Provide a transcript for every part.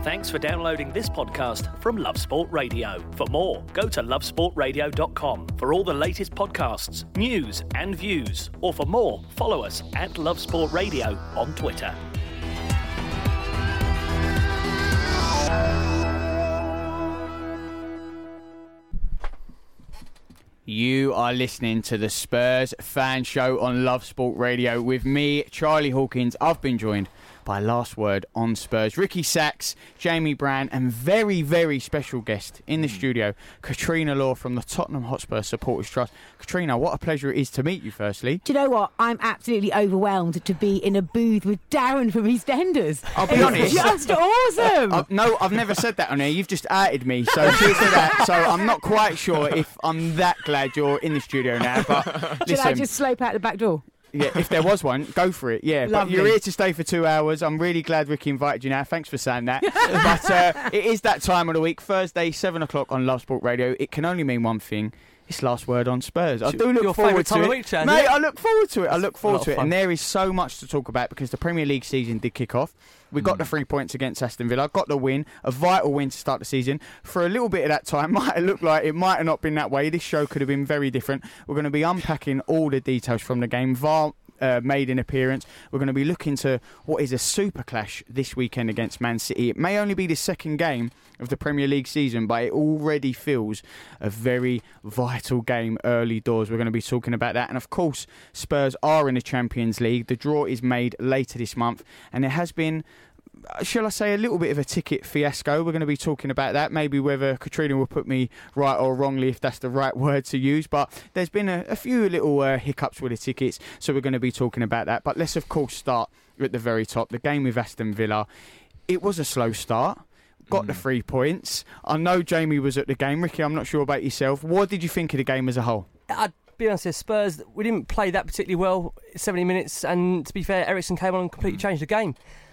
Thanks for downloading this podcast from Love Sport Radio. For more, go to lovesportradio.com for all the latest podcasts, news and views. Or for more, follow us at Love Sport Radio on Twitter. You are listening to the Spurs Fan Show on Love Sport Radio with me, Charlie Hawkins. I've been joined by Last Word on Spurs, Ricky Sachs, Jamie Brand, and very, very special guest in the studio, Katrina Law from the Tottenham Hotspur Supporters Trust. Katrina, what a pleasure it is to meet you, firstly. Do you know what? I'm absolutely overwhelmed to be in a booth with Darren from EastEnders. I'll be honest. Just awesome. No, I've never said that on air. You've just outed me. So cheers to that. So I'm not quite sure if I'm that glad you're in the studio now. But Should I just slope out the back door? Yeah, if there was one, go for it. Yeah, Lovely. But you're here to stay for 2 hours. I'm really glad Ricky invited you now. Thanks for saying that. But it is that time of the week, Thursday, 7 o'clock on Love Sport Radio. It can only mean one thing. It's Last Word on Spurs. I do look forward to it. Week, Mate, I look forward to it. I look forward to it. And there is so much to talk about because the Premier League season did kick off. We got the 3 points against Aston Villa, got the win, a vital win to start the season. For a little bit of that time, might have looked like it might have not been that way. This show could have been very different. We're going to be unpacking all the details from the game. VAR made an appearance. We're going to be looking to what is a super clash this weekend against Man City. It may only be the second game of the Premier League season, but it already feels a very vital game early doors. We're going to be talking about that. And of course, Spurs are in the Champions League. The draw is made later this month, and there has been, shall I say, a little bit of a ticket fiasco. We're going to be talking about that, maybe whether Katrina will put me right or wrongly, if that's the right word to use. But there's been a few little hiccups with the tickets, so we're going to be talking about that. But let's, of course, start at the very top. The game with Aston Villa. It was a slow start. Got the 3 points. I know Jamie was at the game. Ricky, I'm not sure about yourself. What did you think of the game as a whole? I'd be honest, Spurs, we didn't play that particularly well 70 minutes, and to be fair, Eriksen came on and completely changed the game.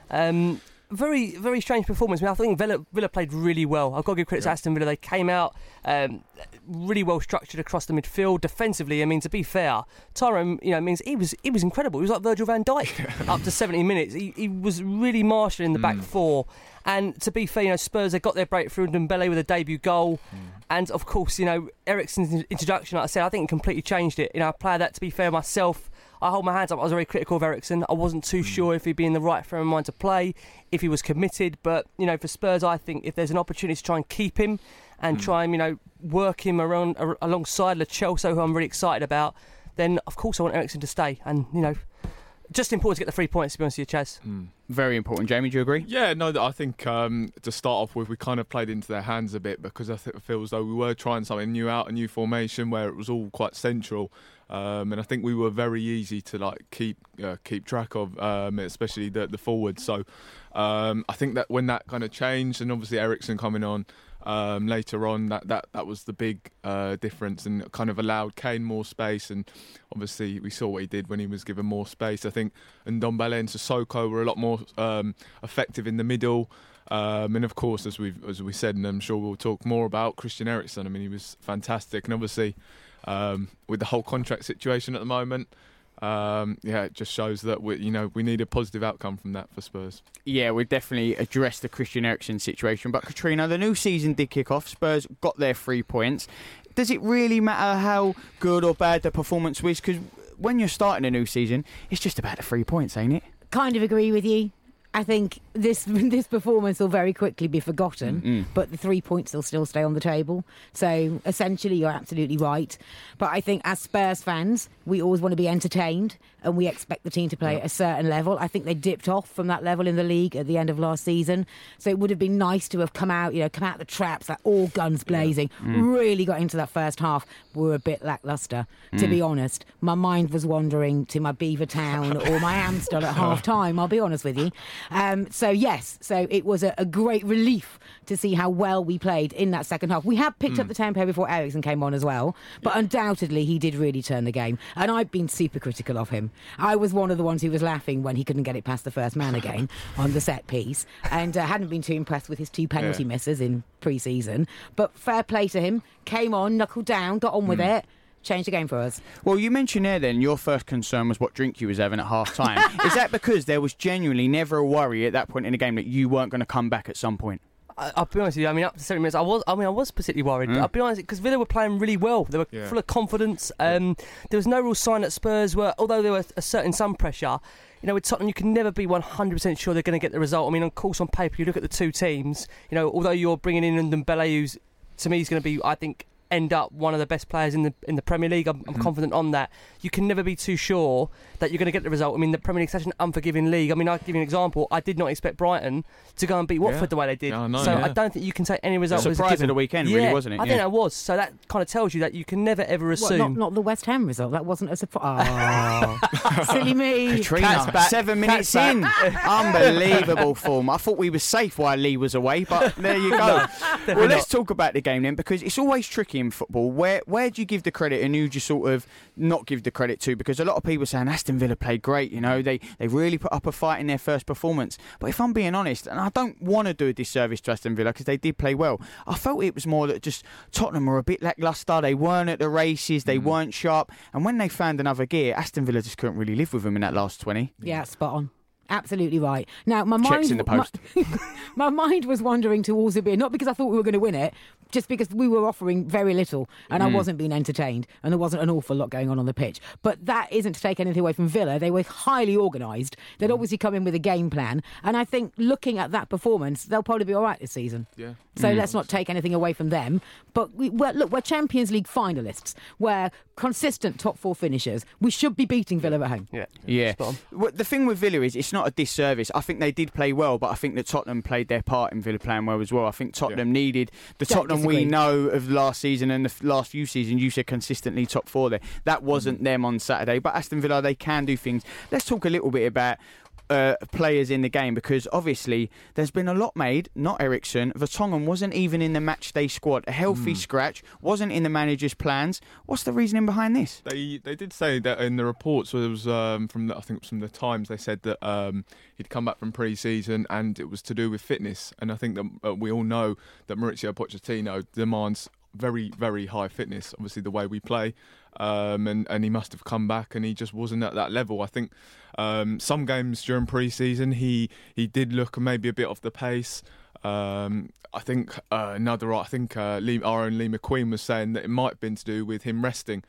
Very, very strange performance. I mean, I think Villa played really well. I've got to give credit to Aston Villa. They came out really well structured across the midfield. Defensively, I mean, to be fair, Tyrone, means he was incredible. He was like Virgil van Dijk up to 70 minutes. He was really marshalling the back four. And to be fair, Spurs, they got their breakthrough. Dembele with a debut goal. And of course, Eriksen's introduction, like I said, I think it completely changed it. A player that, to be fair, myself, I hold my hands up. I was very critical of Eriksen. I wasn't too sure if he'd be in the right frame of mind to play, if he was committed. But, for Spurs, I think if there's an opportunity to try and keep him and try and, work him around alongside Lo Celso, who I'm really excited about, then, of course, I want Eriksen to stay. And, just important to get the 3 points, to be honest with you, Chaz. Very important. Jamie, do you agree? Yeah, no, I think to start off with, we kind of played into their hands a bit because I feel as though we were trying something new out, a new formation where it was all quite central. And I think we were very easy to keep track of, especially the forwards. So I think that when that kind of changed, and obviously Eriksen coming on later on, that was the big difference, and kind of allowed Kane more space. And obviously we saw what he did when he was given more space. I think Ndombele and Sissoko were a lot more effective in the middle. And of course, as we said, and I'm sure we'll talk more about, Christian Eriksen. I mean, he was fantastic, and obviously with the whole contract situation at the moment, it just shows that we need a positive outcome from that for Spurs. Yeah, we definitely addressed the Christian Eriksen situation. But Katrina, the new season did kick off. Spurs got their 3 points. Does it really matter how good or bad the performance was? Because when you're starting a new season, it's just about the 3 points, ain't it? Kind of agree with you. I think this performance will very quickly be forgotten, but the 3 points will still stay on the table. So essentially, you're absolutely right. But I think as Spurs fans, we always want to be entertained, and we expect the team to play at a certain level. I think they dipped off from that level in the league at the end of last season. So it would have been nice to have come out the traps, like all guns blazing, really got into that first half. We were a bit lacklustre, to be honest. My mind was wandering to my Beaver Town or my Amstel at half time, I'll be honest with you. So it was a great relief to see how well we played in that second half. We had picked up the tempo before Eriksen came on as well, but undoubtedly he did really turn the game. And I've been super critical of him. I was one of the ones who was laughing when he couldn't get it past the first man again on the set piece, and hadn't been too impressed with his 2 penalty misses in pre-season. But fair play to him. Came on, knuckled down, got on with it. change the game for us. Well, you mentioned there then your first concern was what drink you was having at half time. Is that because there was genuinely never a worry at that point in the game that you weren't going to come back at some point? I'll be honest with you. I mean, up to 70 minutes, I was particularly worried. I'll be honest, because Villa were playing really well. They were full of confidence. There was no real sign that Spurs were, although there was some pressure. You know, with Tottenham, you can never be 100% sure they're going to get the result. I mean, of course, on paper, you look at the two teams. You know, although you're bringing in Ndombele, who's to me is going to be, I think, end up one of the best players in the Premier League. I'm confident on that. You can never be too sure that you're going to get the result. I mean, the Premier League is such an unforgiving league. I mean, I'll give you an example. I did not expect Brighton to go and beat Watford the way they did. I don't think you can take any result as a surprise of the weekend, really, wasn't it? I think that was. So that kind of tells you that you can never ever assume. Not the West Ham result. That wasn't a surprise. Oh, silly me. Katrina, 7 minutes in. Unbelievable form. I thought we were safe while Lee was away, but there you go. Well, let's talk about the game then, because it's always tricky in football. Where do you give the credit and who do you sort of not give the credit to? Because a lot of people are saying Aston Villa played great, you know, they really put up a fight in their first performance. But if I'm being honest, and I don't want to do a disservice to Aston Villa because they did play well, I felt it was more that just Tottenham were a bit lacklustre. They weren't at the races, they weren't sharp, and when they found another gear, Aston Villa just couldn't really live with them in that last 20. Yeah, spot on. Absolutely right. Now, my mind, Checks in the post. my mind was wandering towards a beer, not because I thought we were going to win it, just because we were offering very little and I wasn't being entertained and there wasn't an awful lot going on the pitch. But that isn't to take anything away from Villa. They were highly organised. They'd obviously come in with a game plan. And I think looking at that performance, they'll probably be all right this season. Yeah. So let's not take anything away from them. But we're Champions League finalists. We're consistent top four finishers. We should be beating Villa at home. Yeah. Well, the thing with Villa is it's not a disservice. I think they did play well, but I think that Tottenham played their part in Villa playing well as well. I think Tottenham needed the Tottenham we know of last season and the last few seasons. You said consistently top four there. That wasn't them on Saturday, but Aston Villa, they can do things. Let's talk a little bit about players in the game, because obviously there's been a lot made. Not Eriksson. Vertonghen wasn't even in the match day squad. A healthy scratch, wasn't in the manager's plans. What's the reasoning behind this? They did say that in the reports. So it was from the Times. They said that he'd come back from pre-season and it was to do with fitness. And I think that we all know that Mauricio Pochettino demands very, very high fitness. Obviously, the way we play. And he must have come back and he just wasn't at that level. I think some games during pre-season he did look maybe a bit off the pace. I think our own Lee McQueen was saying that it might have been to do with him resting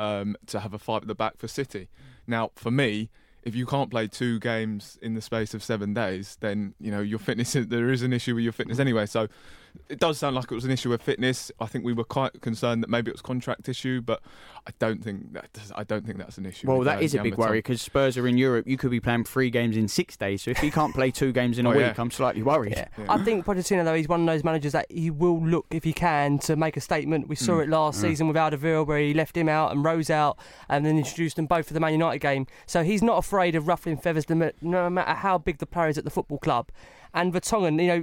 to have a fight at the back for City. Now, for me, if you can't play 2 games in the space of 7 days, then you know your fitness. There is an issue with your fitness anyway. So it does sound like it was an issue with fitness. I think we were quite concerned that maybe it was a contract issue, but I don't think that's an issue. Well, that is a big worry because Spurs are in Europe. You could be playing 3 games in 6 days. So if he can't play 2 games in a week, I'm slightly worried. Yeah. I think Pochettino, though, he's one of those managers that he will look, if he can, to make a statement. We saw it last season with Alderweireld, where he left him out and Rose out and then introduced them both for the Man United game. So he's not afraid of ruffling feathers no matter how big the player is at the football club. And Vertonghen, you know,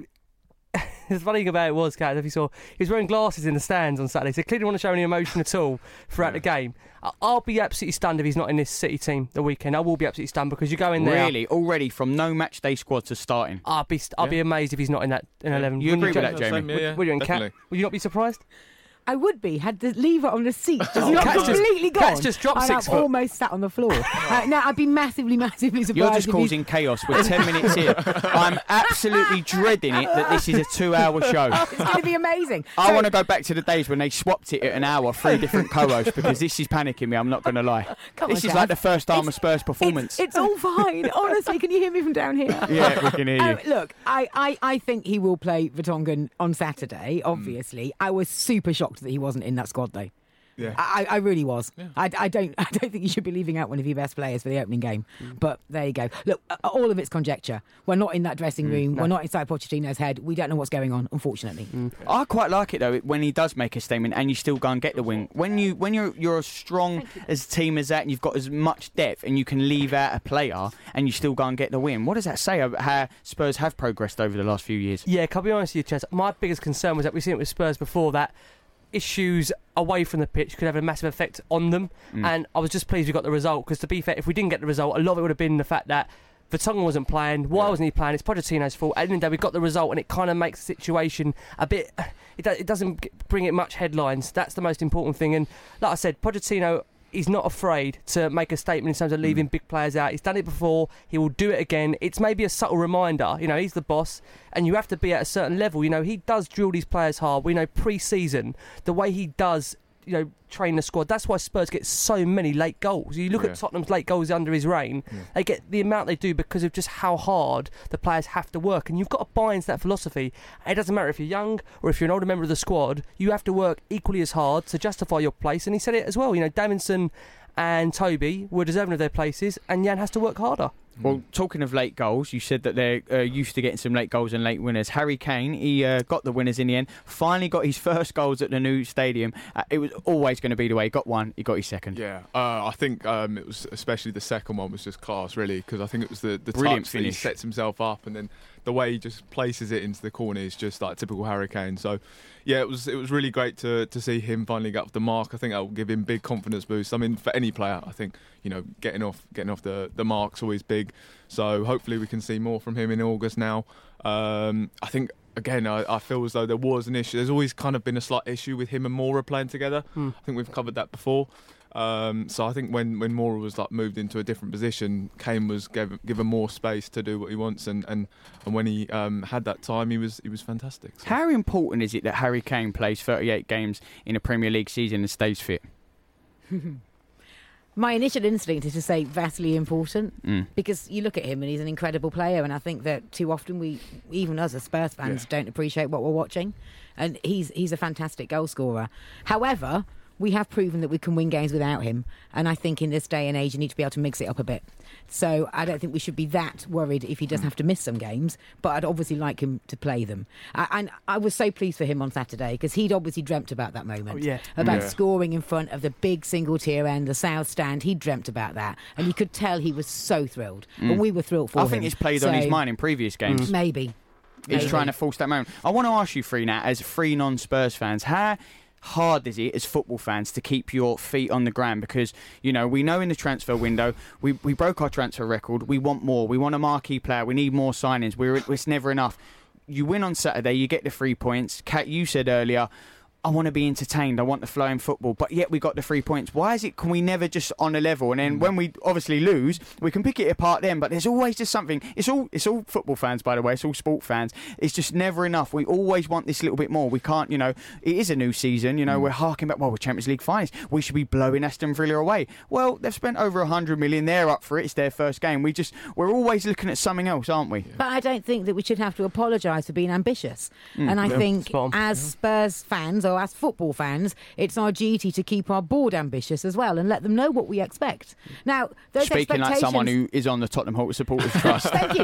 the funny thing about it was, Kat, if you saw, he was wearing glasses in the stands on Saturday, so he clearly didn't want to show any emotion at all throughout the game. I'll be absolutely stunned if he's not in this City team the weekend. I will be absolutely stunned because you go in there. Really? Already from no match day squad to starting? I'll be amazed if he's not in that 11. You agree with that, Jamie? Would you, and Kat? Would you not be surprised? I would be, had the lever on the seat just not completely gone. Cat's just dropped 6 foot. Almost sat on the floor. Now, I'd be massively surprised. You're just causing chaos with 10 minutes here. I'm absolutely dreading it that this is a 2-hour show. Oh, it's going to be amazing. I want to go back to the days when they swapped it at an hour, 3 different co-hosts, because this is panicking me, I'm not going to lie. This is like the first time of Spurs performance. It's all fine. Honestly, can you hear me from down here? Yeah, we can hear you. Look, I think he will play Vertonghen on Saturday, obviously. I was super shocked that he wasn't in that squad, though. Yeah. I really was. Yeah. I don't think you should be leaving out one of your best players for the opening game. But there you go. Look, all of it's conjecture. We're not in that dressing room. No. We're not inside Pochettino's head. We don't know what's going on, unfortunately. I quite like it though when he does make a statement and you still go and get the win. When you're as strong as a team as that and you've got as much depth and you can leave out a player and you still go and get the win. What does that say about how Spurs have progressed over the last few years? Yeah, can I be honest with you, Chess? My biggest concern was that we've seen it with Spurs before, that issues away from the pitch could have a massive effect on them, and I was just pleased we got the result, because to be fair, if we didn't get the result, a lot of it would have been the fact that Vertonghen wasn't playing. Why wasn't he playing? It's Pochettino's fault. At the end of the day, we got the result, and it kind of makes the situation a bit. It doesn't bring it much headlines. That's the most important thing. And like I said, Pochettino is not afraid to make a statement in terms of leaving big players out. He's done it before. He will do it again. It's maybe a subtle reminder. You know, he's the boss, and you have to be at a certain level. You know, he does drill these players hard. We know pre-season the way he does. You know, train the squad. That's why Spurs get so many late goals. You look at Tottenham's late goals under his reign, they get the amount they do because of just how hard the players have to work. And you've got to buy into that philosophy. It doesn't matter if you're young or if you're an older member of the squad, you have to work equally as hard to justify your place. And he said it as well. You know, Davinson and Toby were deserving of their places, and Jan has to work harder. Well, talking of late goals, you said that they're used to getting some late goals and late winners. Harry Kane, he got the winners in the end. Finally got his first goals at the new stadium. It was always going to be the way. He got one, he got his second. Yeah, I think it was especially the second one was just class, really, because I think it was the brilliant touch finish. That he sets himself up, and then the way he just places it into the corner is just like typical Harry Kane. So, yeah, it was really great to see him finally get off the mark. I think that will give him big confidence boost. I mean, for any player, I think, you know, getting off the mark's always big. So hopefully we can see more from him in August now. I think, again, I feel as though there was an issue. There's always kind of been a slight issue with him and Moura playing together. I think we've covered that before. So I think when Moura was like moved into a different position, Kane was given more space to do what he wants, and when he had that time, he was fantastic. So. How important is it that Harry Kane plays 38 games in a Premier League season and stays fit? My initial instinct is to say vastly important, because you look at him and he's an incredible player, and I think that too often we, even us as Spurs fans, don't appreciate what we're watching, and he's a fantastic goal scorer. However, we have proven that we can win games without him, and I think in this day and age you need to be able to mix it up a bit. So I don't think we should be that worried if he doesn't have to miss some games, but I'd obviously like him to play them. And I was so pleased for him on Saturday, because he'd obviously dreamt about that moment, about scoring in front of the big single tier end, the South Stand. He dreamt about that, and you could tell he was so thrilled, and we were thrilled for him. I think it's played on his mind in previous games. Maybe. He's trying to force that moment. I want to ask you three now, as three non-Spurs fans, how hard is it as football fans to keep your feet on the ground? Because, you know, we know in the transfer window we broke our transfer record. We want more. We want a marquee player. We need more signings. It's never enough. You win on Saturday, you get the 3 points. Kat, you said earlier, I want to be entertained, I want the flow in football, but yet we got the 3 points. Why is it, can we never just on a level? And then when we obviously lose, we can pick it apart then, but there's always just something. It's all football fans, by the way, it's all sport fans. It's just never enough. We always want this little bit more. We can't, you know, it is a new season, you know, we're harking back, well, we're Champions League finalists, we should be blowing Aston Villa away. Well, they've spent over 100 million, they're up for it, it's their first game. We're always looking at something else, aren't we? But I don't think that we should have to apologise for being ambitious. And I think as Spurs fans, or as football fans, it's our duty to keep our board ambitious as well and let them know what we expect. Now, those Speaking like someone who is on the Tottenham Hotspur Supporters Trust. Thank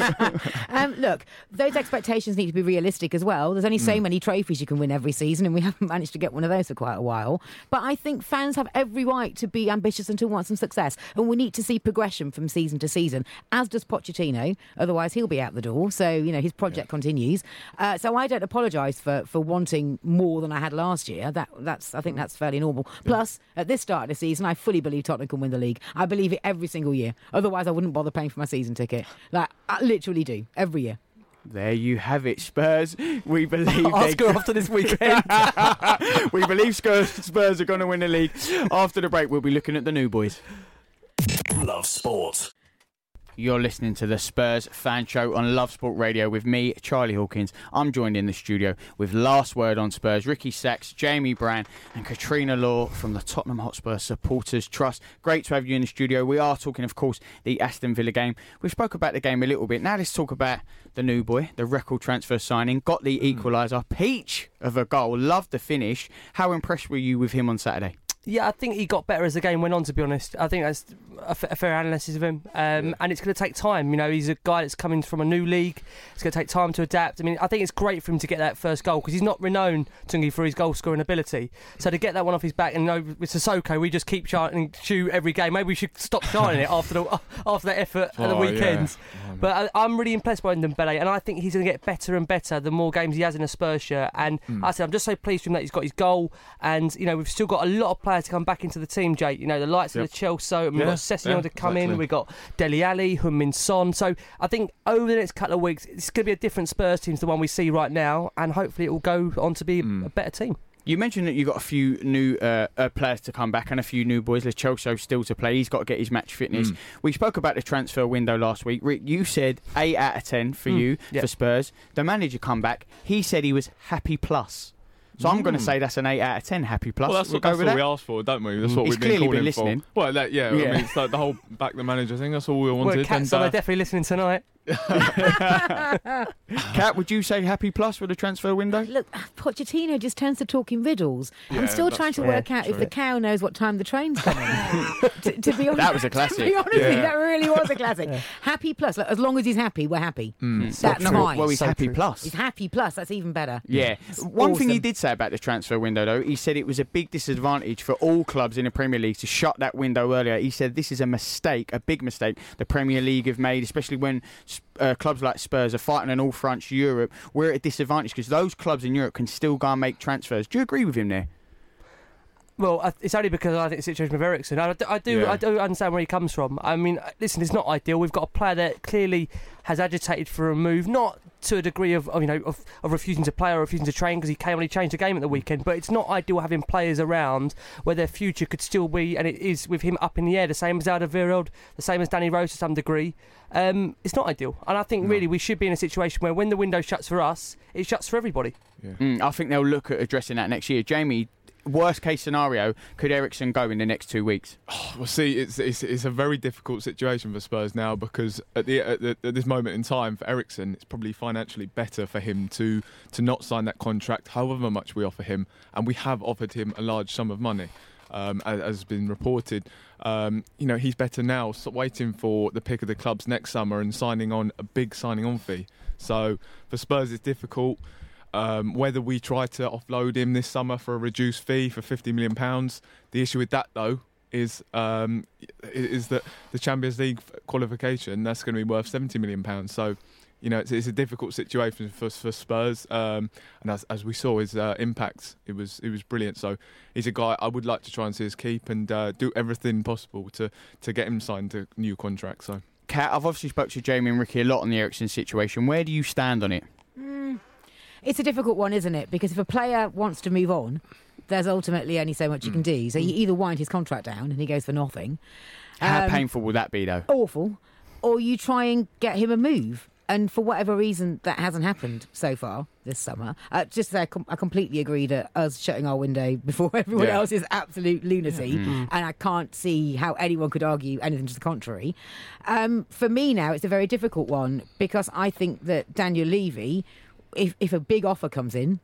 you. Look, those expectations need to be realistic as well. There's only so many trophies you can win every season, and we haven't managed to get one of those for quite a while. But I think fans have every right to be ambitious and to want some success, and we need to see progression from season to season, as does Pochettino. Otherwise, he'll be out the door. So, you know, his project continues. So I don't apologise for wanting more than I had last year. I think that's fairly normal. Plus, at this start of the season, I fully believe Tottenham can win the league. I believe it every single year. Otherwise, I wouldn't bother paying for my season ticket. Like, I literally do, every year. There you have it, Spurs. We believe Ask her after this weekend. We believe Spurs are going to win the league. After the break, we'll be looking at the new boys. Love Sport. You're listening to the Spurs Fan Show on Love Sport Radio with me, Charlie Hawkins. I'm joined in the studio with Last Word on Spurs, Ricky Sachs, Jamie Brown and Katrina Law from the Tottenham Hotspur Supporters Trust. Great to have you in the studio. We are talking, of course, the Aston Villa game. We spoke about the game a little bit. Now let's talk about the new boy, the record transfer signing. Got the equaliser. Peach of a goal. Loved the finish. How impressed were you with him on Saturday? Yeah, I think he got better as the game went on, to be honest. I think that's a fair analysis of him. And it's going to take time. You know, he's a guy that's coming from a new league. It's going to take time to adapt. I mean, I think it's great for him to get that first goal, because he's not renowned, Tungi, for his goal-scoring ability. So to get that one off his back, and, you know, with Sissoko, we just keep chanting shoot every game. Maybe we should stop chanting it after that effort at the weekends. Yeah. But I'm really impressed by Ndombele, and I think he's going to get better and better the more games he has in a Spurs shirt. And I said, I'm just so pleased for him that he's got his goal. And, you know, we've still got a lot of players to come back into the team, Jake. You know, the likes of the Chelsea, and we've got Sessegnon to come in, we've got Dele Alli, Heung-min Son. So I think over the next couple of weeks, it's going to be a different Spurs team to the one we see right now, and hopefully it will go on to be a better team. You mentioned that you got a few new players to come back and a few new boys. There's Chelsea still to play. He's got to get his match fitness. We spoke about the transfer window last week. Rick, you said 8 out of 10 for you for Spurs. The manager come back. He said he was happy plus. So I'm going to say that's an 8 out of 10 happy plus. Well, that's what we asked for, don't we? That's what we've been calling listening. For. Well, I mean, it's like the whole back the manager thing. That's all we wanted. Well, Kat, so they're definitely listening tonight. Kat, would you say happy plus for the transfer window? Look, Pochettino just tends to talk in riddles. I'm still trying to work out if the cow knows what time the train's coming. to be honest, that was a classic. To be honest, that really was a classic. Happy plus. Like, as long as he's happy, we're happy. That's fine. Well, he's happy plus. He's happy plus. That's even better. Yeah. One thing he did say about the transfer window, though, he said it was a big disadvantage for all clubs in the Premier League to shut that window earlier. He said this is a mistake, a big mistake the Premier League have made, especially when clubs like Spurs are fighting on all fronts. Europe, we're at a disadvantage because those clubs in Europe can still go and make transfers. Do you agree with him there? Well, it's only because I think the situation with Eriksen. I do understand where he comes from. I mean, listen, it's not ideal. We've got a player that clearly has agitated for a move, not to a degree of refusing to play or refusing to train because he came and he changed the game at the weekend. But it's not ideal having players around where their future could still be, and it is with him up in the air. The same as Alderweireld, the same as Danny Rose to some degree. It's not ideal, and I think really we should be in a situation where when the window shuts for us, it shuts for everybody. Yeah. I think they'll look at addressing that next year. Jamie, worst case scenario, could Eriksen go in the next 2 weeks? Well, see, it's a very difficult situation for Spurs now because at this moment in time for Eriksen, it's probably financially better for him to not sign that contract, however much we offer him, and we have offered him a large sum of money. As has been reported, he's better now waiting for the pick of the clubs next summer and signing on a big signing-on fee. So for Spurs, it's difficult. Whether we try to offload him this summer for a reduced fee for £50 million. The issue with that, though, is that the Champions League qualification, that's going to be worth £70 million. So, it's a difficult situation for Spurs. And as we saw, his impact, it was brilliant. So he's a guy I would like to try and see us keep and do everything possible to get him signed to a new contract. So, Kat, I've obviously spoke to Jamie and Ricky a lot on the Eriksen situation. Where do you stand on it? It's a difficult one, isn't it? Because if a player wants to move on, there's ultimately only so much you can do. So you either wind his contract down and he goes for nothing. How painful will that be, though? Awful. Or you try and get him a move. And for whatever reason, that hasn't happened so far this summer. Just to say, I completely agree that us shutting our window before everyone else is absolute lunacy. And I can't see how anyone could argue anything to the contrary. For me now, it's a very difficult one because I think that Daniel Levy, if a big offer comes in,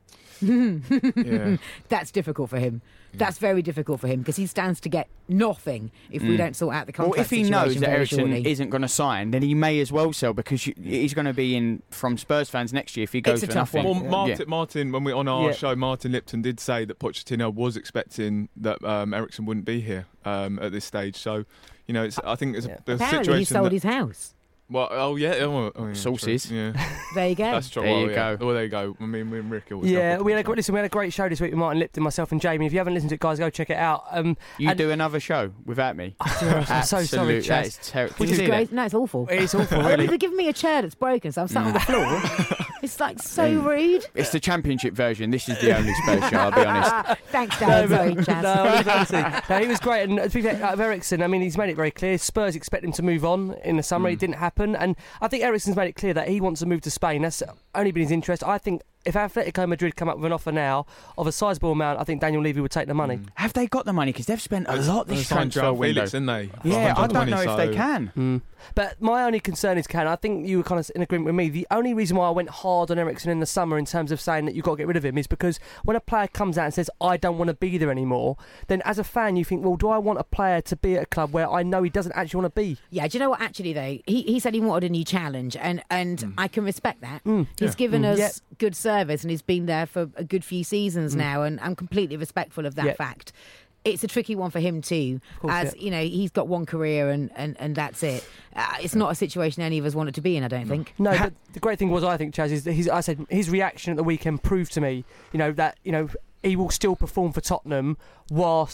that's difficult for him. That's very difficult for him because he stands to get nothing if we don't sort out the contract. Well, if he knows that Eriksen shortly isn't going to sign, then he may as well sell because he's going to be in from Spurs fans next year if he goes for nothing. Well, Martin, when we on our show, Martin Lipton did say that Pochettino was expecting that Eriksen wouldn't be here at this stage. So, I think it's a apparently situation. He sold his house. Well, Sources. True. Yeah. There you go. That's true. There you go. Well, there you go. I mean, we and Rick always we had a great show this week with Martin Lipton, myself and Jamie. If you haven't listened to it, guys, go check it out. You do another show without me. I'm so sorry, Chaz. That is terrible. Which is great. No, it's awful. It's awful, really. They've given me a chair that's broken, so I'm sat on the floor. It's like so rude. It's the championship version. This is the only Spurs show, I'll be honest. Thanks, Dad. Sorry, Chaz. No, he was great. And to be fair, out of Eriksen, I mean, he's made it very clear. Spurs expect him to move on in the summer. It didn't happen. And I think Eriksen's made it clear that he wants to move to Spain. That's only been his interest. I think if Atletico Madrid come up with an offer now of a sizable amount, I think Daniel Levy would take the money. Have they got the money? Because they've spent a lot this transfer window. Felix, didn't they? Yeah, I don't know if they can. But my only concern is, Ken, I think you were kind of in agreement with me. The only reason why I went hard on Eriksen in the summer in terms of saying that you've got to get rid of him is because when a player comes out and says, I don't want to be there anymore, then as a fan you think, well, do I want a player to be at a club where I know he doesn't actually want to be? Yeah, do you know what, actually, though? He said he wanted a new challenge, and I can respect that. He's given us good service, and he's been there for a good few seasons now, and I'm completely respectful of that fact. It's a tricky one for him too, he's got one career and that's it. It's not a situation any of us wanted to be in, I don't think. No, but the great thing was, I think, Chaz, is that his reaction at the weekend proved to me, that he will still perform for Tottenham whilst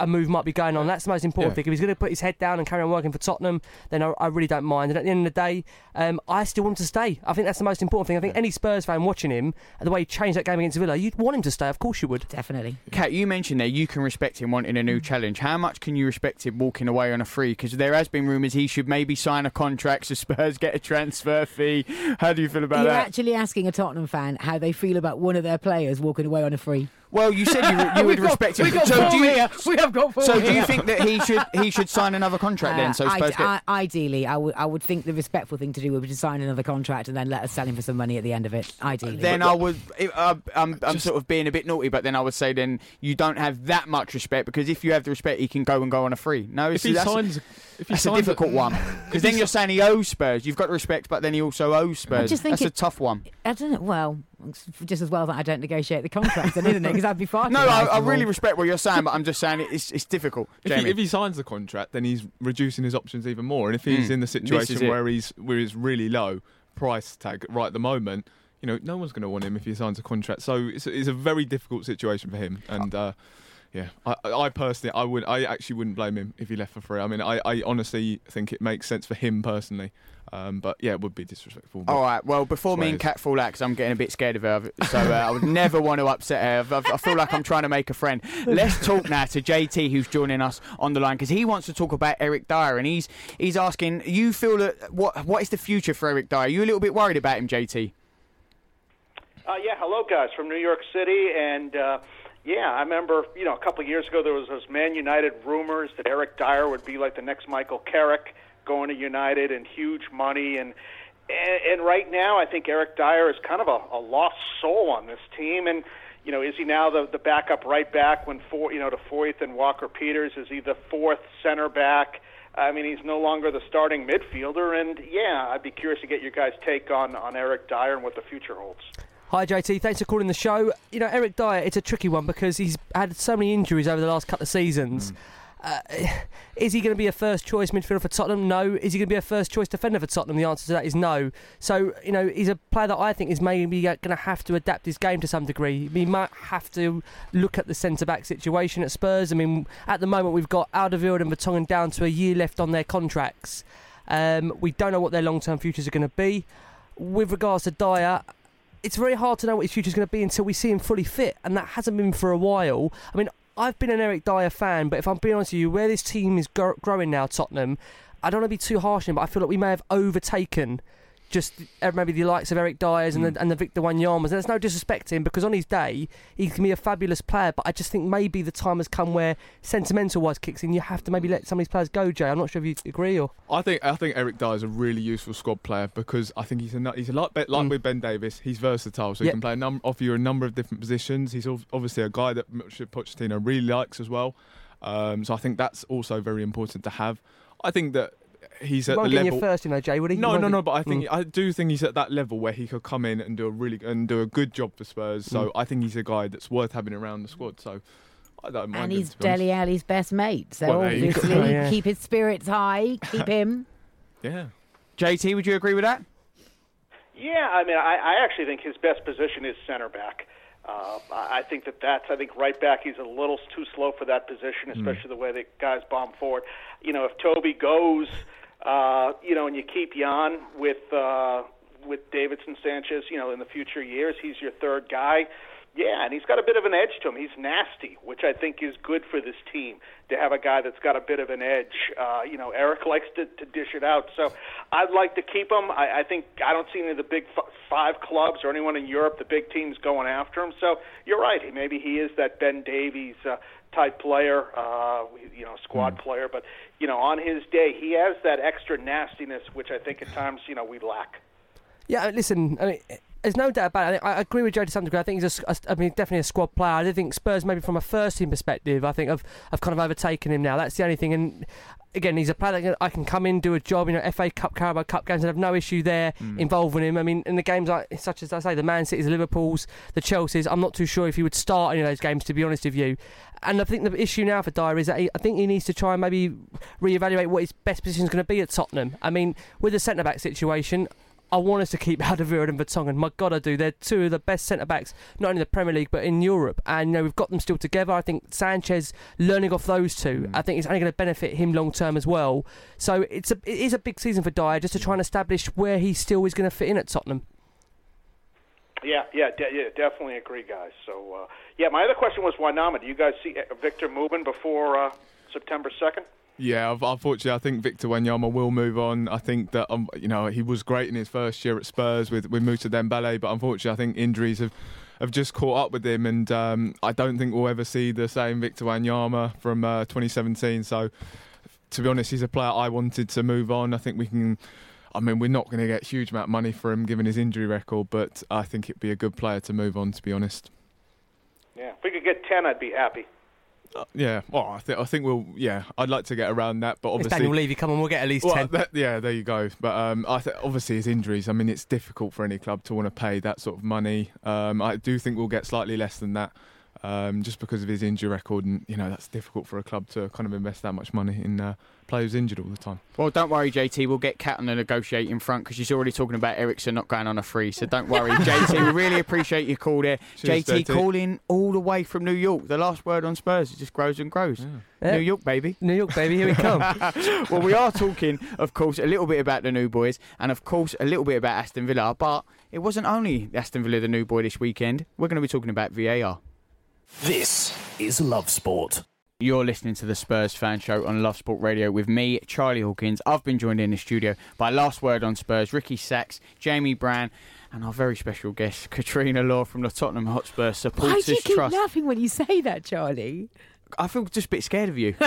a move might be going on. That's the most important thing. If he's going to put his head down and carry on working for Tottenham, then I really don't mind. And at the end of the day, I still want him to stay. I think that's the most important thing. I think any Spurs fan watching him, and the way he changed that game against Villa, you'd want him to stay. Of course you would. Definitely. Kat, you mentioned there you can respect him wanting a new challenge. How much can you respect him walking away on a free? Because there has been rumours he should maybe sign a contract so Spurs get a transfer fee. How do you feel about that? You're actually asking a Tottenham fan how they feel about one of their players walking away on a free. Well, you said you would respect him. We have got four. So do you think that he should sign another contract then? So Spurs ideally, I would think the respectful thing to do would be to sign another contract and then let us sell him for some money at the end of it. Ideally, then I would. I'm sort of being a bit naughty, but then I would say then you don't have that much respect, because if you have the respect, he can go on a free. No, that's a difficult one, because then you're saying he owes Spurs. You've got to respect, but then he also owes Spurs. That's a tough one. I don't know. Well, just as well that I don't negotiate the contract, then, isn't it? Because I'd be far. No, I really respect what you're saying, but I'm just saying it's difficult. If he signs the contract, then he's reducing his options even more. And if he's in the situation where he's really low price tag right at the moment, no one's going to want him if he signs a contract. So it's a very difficult situation for him. And I personally, I actually wouldn't blame him if he left for free. I mean, I honestly think it makes sense for him personally. But yeah, it would be disrespectful. All right, well, before me and Kat fall out, because I'm getting a bit scared of her, so I would never want to upset her. I feel like I'm trying to make a friend. Let's talk now to JT, who's joining us on the line, because he wants to talk about Eric Dyer, and he's asking, you feel that what is the future for Eric Dyer? Are you a little bit worried about him, JT? Yeah, hello, guys, from New York City, and I remember, a couple of years ago there was those Man United rumors that Eric Dyer would be like the next Michael Carrick, going to United and huge money, and right now I think Eric Dyer is kind of a lost soul on this team. And is he now the backup right back when to Foyth and Walker Peters? Is he the fourth center back? I mean, he's no longer the starting midfielder. And I'd be curious to get your guys' take on Eric Dyer and what the future holds. Hi JT, thanks for calling the show. Eric Dyer, it's a tricky one because he's had so many injuries over the last couple of seasons. Is he going to be a first choice midfielder for Tottenham? No. Is he going to be a first choice defender for Tottenham? The answer to that is no. So, he's a player that I think is maybe going to have to adapt his game to some degree. He might have to look at the centre-back situation at Spurs. I mean, at the moment we've got Alderweireld and Vertonghen down to a year left on their contracts. We don't know what their long-term futures are going to be. With regards to Dyer, it's very hard to know what his future is going to be until we see him fully fit, and that hasn't been for a while. I mean, I've been an Eric Dyer fan, but if I'm being honest with you, where this team is growing now, Tottenham, I don't want to be too harsh on him, but I feel like we may have overtaken just maybe the likes of Eric Dyers and the Victor Wanyama's. And there's no disrespect to him, because on his day he can be a fabulous player, but I just think maybe the time has come where sentimental-wise kicks in. You have to maybe let some of these players go, Jay. I'm not sure if you agree or. I think Eric Dyer is a really useful squad player, because I think he's a lot with Ben Davis. He's versatile, so he can offer you a number of different positions. He's obviously a guy that Pochettino really likes as well. So I think that's also very important to have. I think that he's at the level. Your first, Jay, would he? No. But I do think he's at that level where he could come in and do a good job for Spurs. So I think he's a guy that's worth having around the squad. So I don't mind. And he's Dele Alli's best mate. So obviously, keep his spirits high. Keep him. Yeah. JT, would you agree with that? Yeah, I mean, I actually think his best position is center back. I think I think right back he's a little too slow for that position, especially the way the guys bomb forward. If Toby goes, and you keep Jan with Davidson Sanchez, in the future years, he's your third guy. Yeah, and he's got a bit of an edge to him. He's nasty, which I think is good for this team, to have a guy that's got a bit of an edge. Eric likes to dish it out, so I'd like to keep him. I don't see any of the big five clubs or anyone in Europe, the big teams, going after him. So you're right. Maybe he is that Ben Davies type player, squad player. But, on his day, he has that extra nastiness, which I think at times, we lack. Yeah, listen, I mean, there's no doubt about it. I agree with Joe to some degree. I think he's definitely a squad player. I do think Spurs, maybe from a first-team perspective, I think have kind of overtaken him now. That's the only thing. And again, he's a player that I can come in, do a job, FA Cup, Carabao Cup games, and have no issue there involving him. I mean, in the games such as I say, the Man Cities, the Liverpools, the Chelseas, I'm not too sure if he would start any of those games, to be honest with you. And I think the issue now for Dyer is that I think he needs to try and maybe reevaluate what his best position is going to be at Tottenham. I mean, with the centre-back situation, I want us to keep Alderweireld and Vertonghen. My God, I do. They're two of the best centre-backs, not only in the Premier League, but in Europe. And we've got them still together. I think Sanchez, learning off those two, I think it's only going to benefit him long-term as well. So it is a big season for Dyer, just to try and establish where he still is going to fit in at Tottenham. Yeah, definitely agree, guys. So, my other question was Wanyama. Do you guys see Victor moving before September 2nd? Yeah, unfortunately, I think Victor Wanyama will move on. I think that he was great in his first year at Spurs with Moussa Dembele, but unfortunately, I think injuries have just caught up with him, and I don't think we'll ever see the same Victor Wanyama from 2017. So, to be honest, he's a player I wanted to move on. I think we can. I mean, we're not going to get a huge amount of money for him given his injury record, but I think it'd be a good player to move on, to be honest. Yeah, if we could get 10, I'd be happy. I think we'll. Yeah, I'd like to get around that, but obviously, if Daniel Levy come on, we'll get at least 10. There you go. But obviously his injuries. I mean, it's difficult for any club to want to pay that sort of money. I do think we'll get slightly less than that, just because of his injury record, and that's difficult for a club to kind of invest that much money in players injured all the time. Well, don't worry, JT. We'll get Kat on the negotiating front because she's already talking about Eriksen not going on a free. So don't worry, JT. We really appreciate your call there. Cheers, JT calling all the way from New York. The last word on Spurs, it just grows and grows. Yeah. New York, baby. New York, baby. Here we come. Well, we are talking, of course, a little bit about the new boys and, of course, a little bit about Aston Villa. But it wasn't only Aston Villa, the new boy this weekend. We're going to be talking about VAR. This is Love Sport. You're listening to the Spurs Fan Show on Love Sport Radio with me, Charlie Hawkins. I've been joined in the studio by Last Word on Spurs, Ricky Sachs, Jamie Brown, and our very special guest, Katrina Law from the Tottenham Hotspur Supporters Trust. Why do you keep laughing when you say that, Charlie? I feel just a bit scared of you.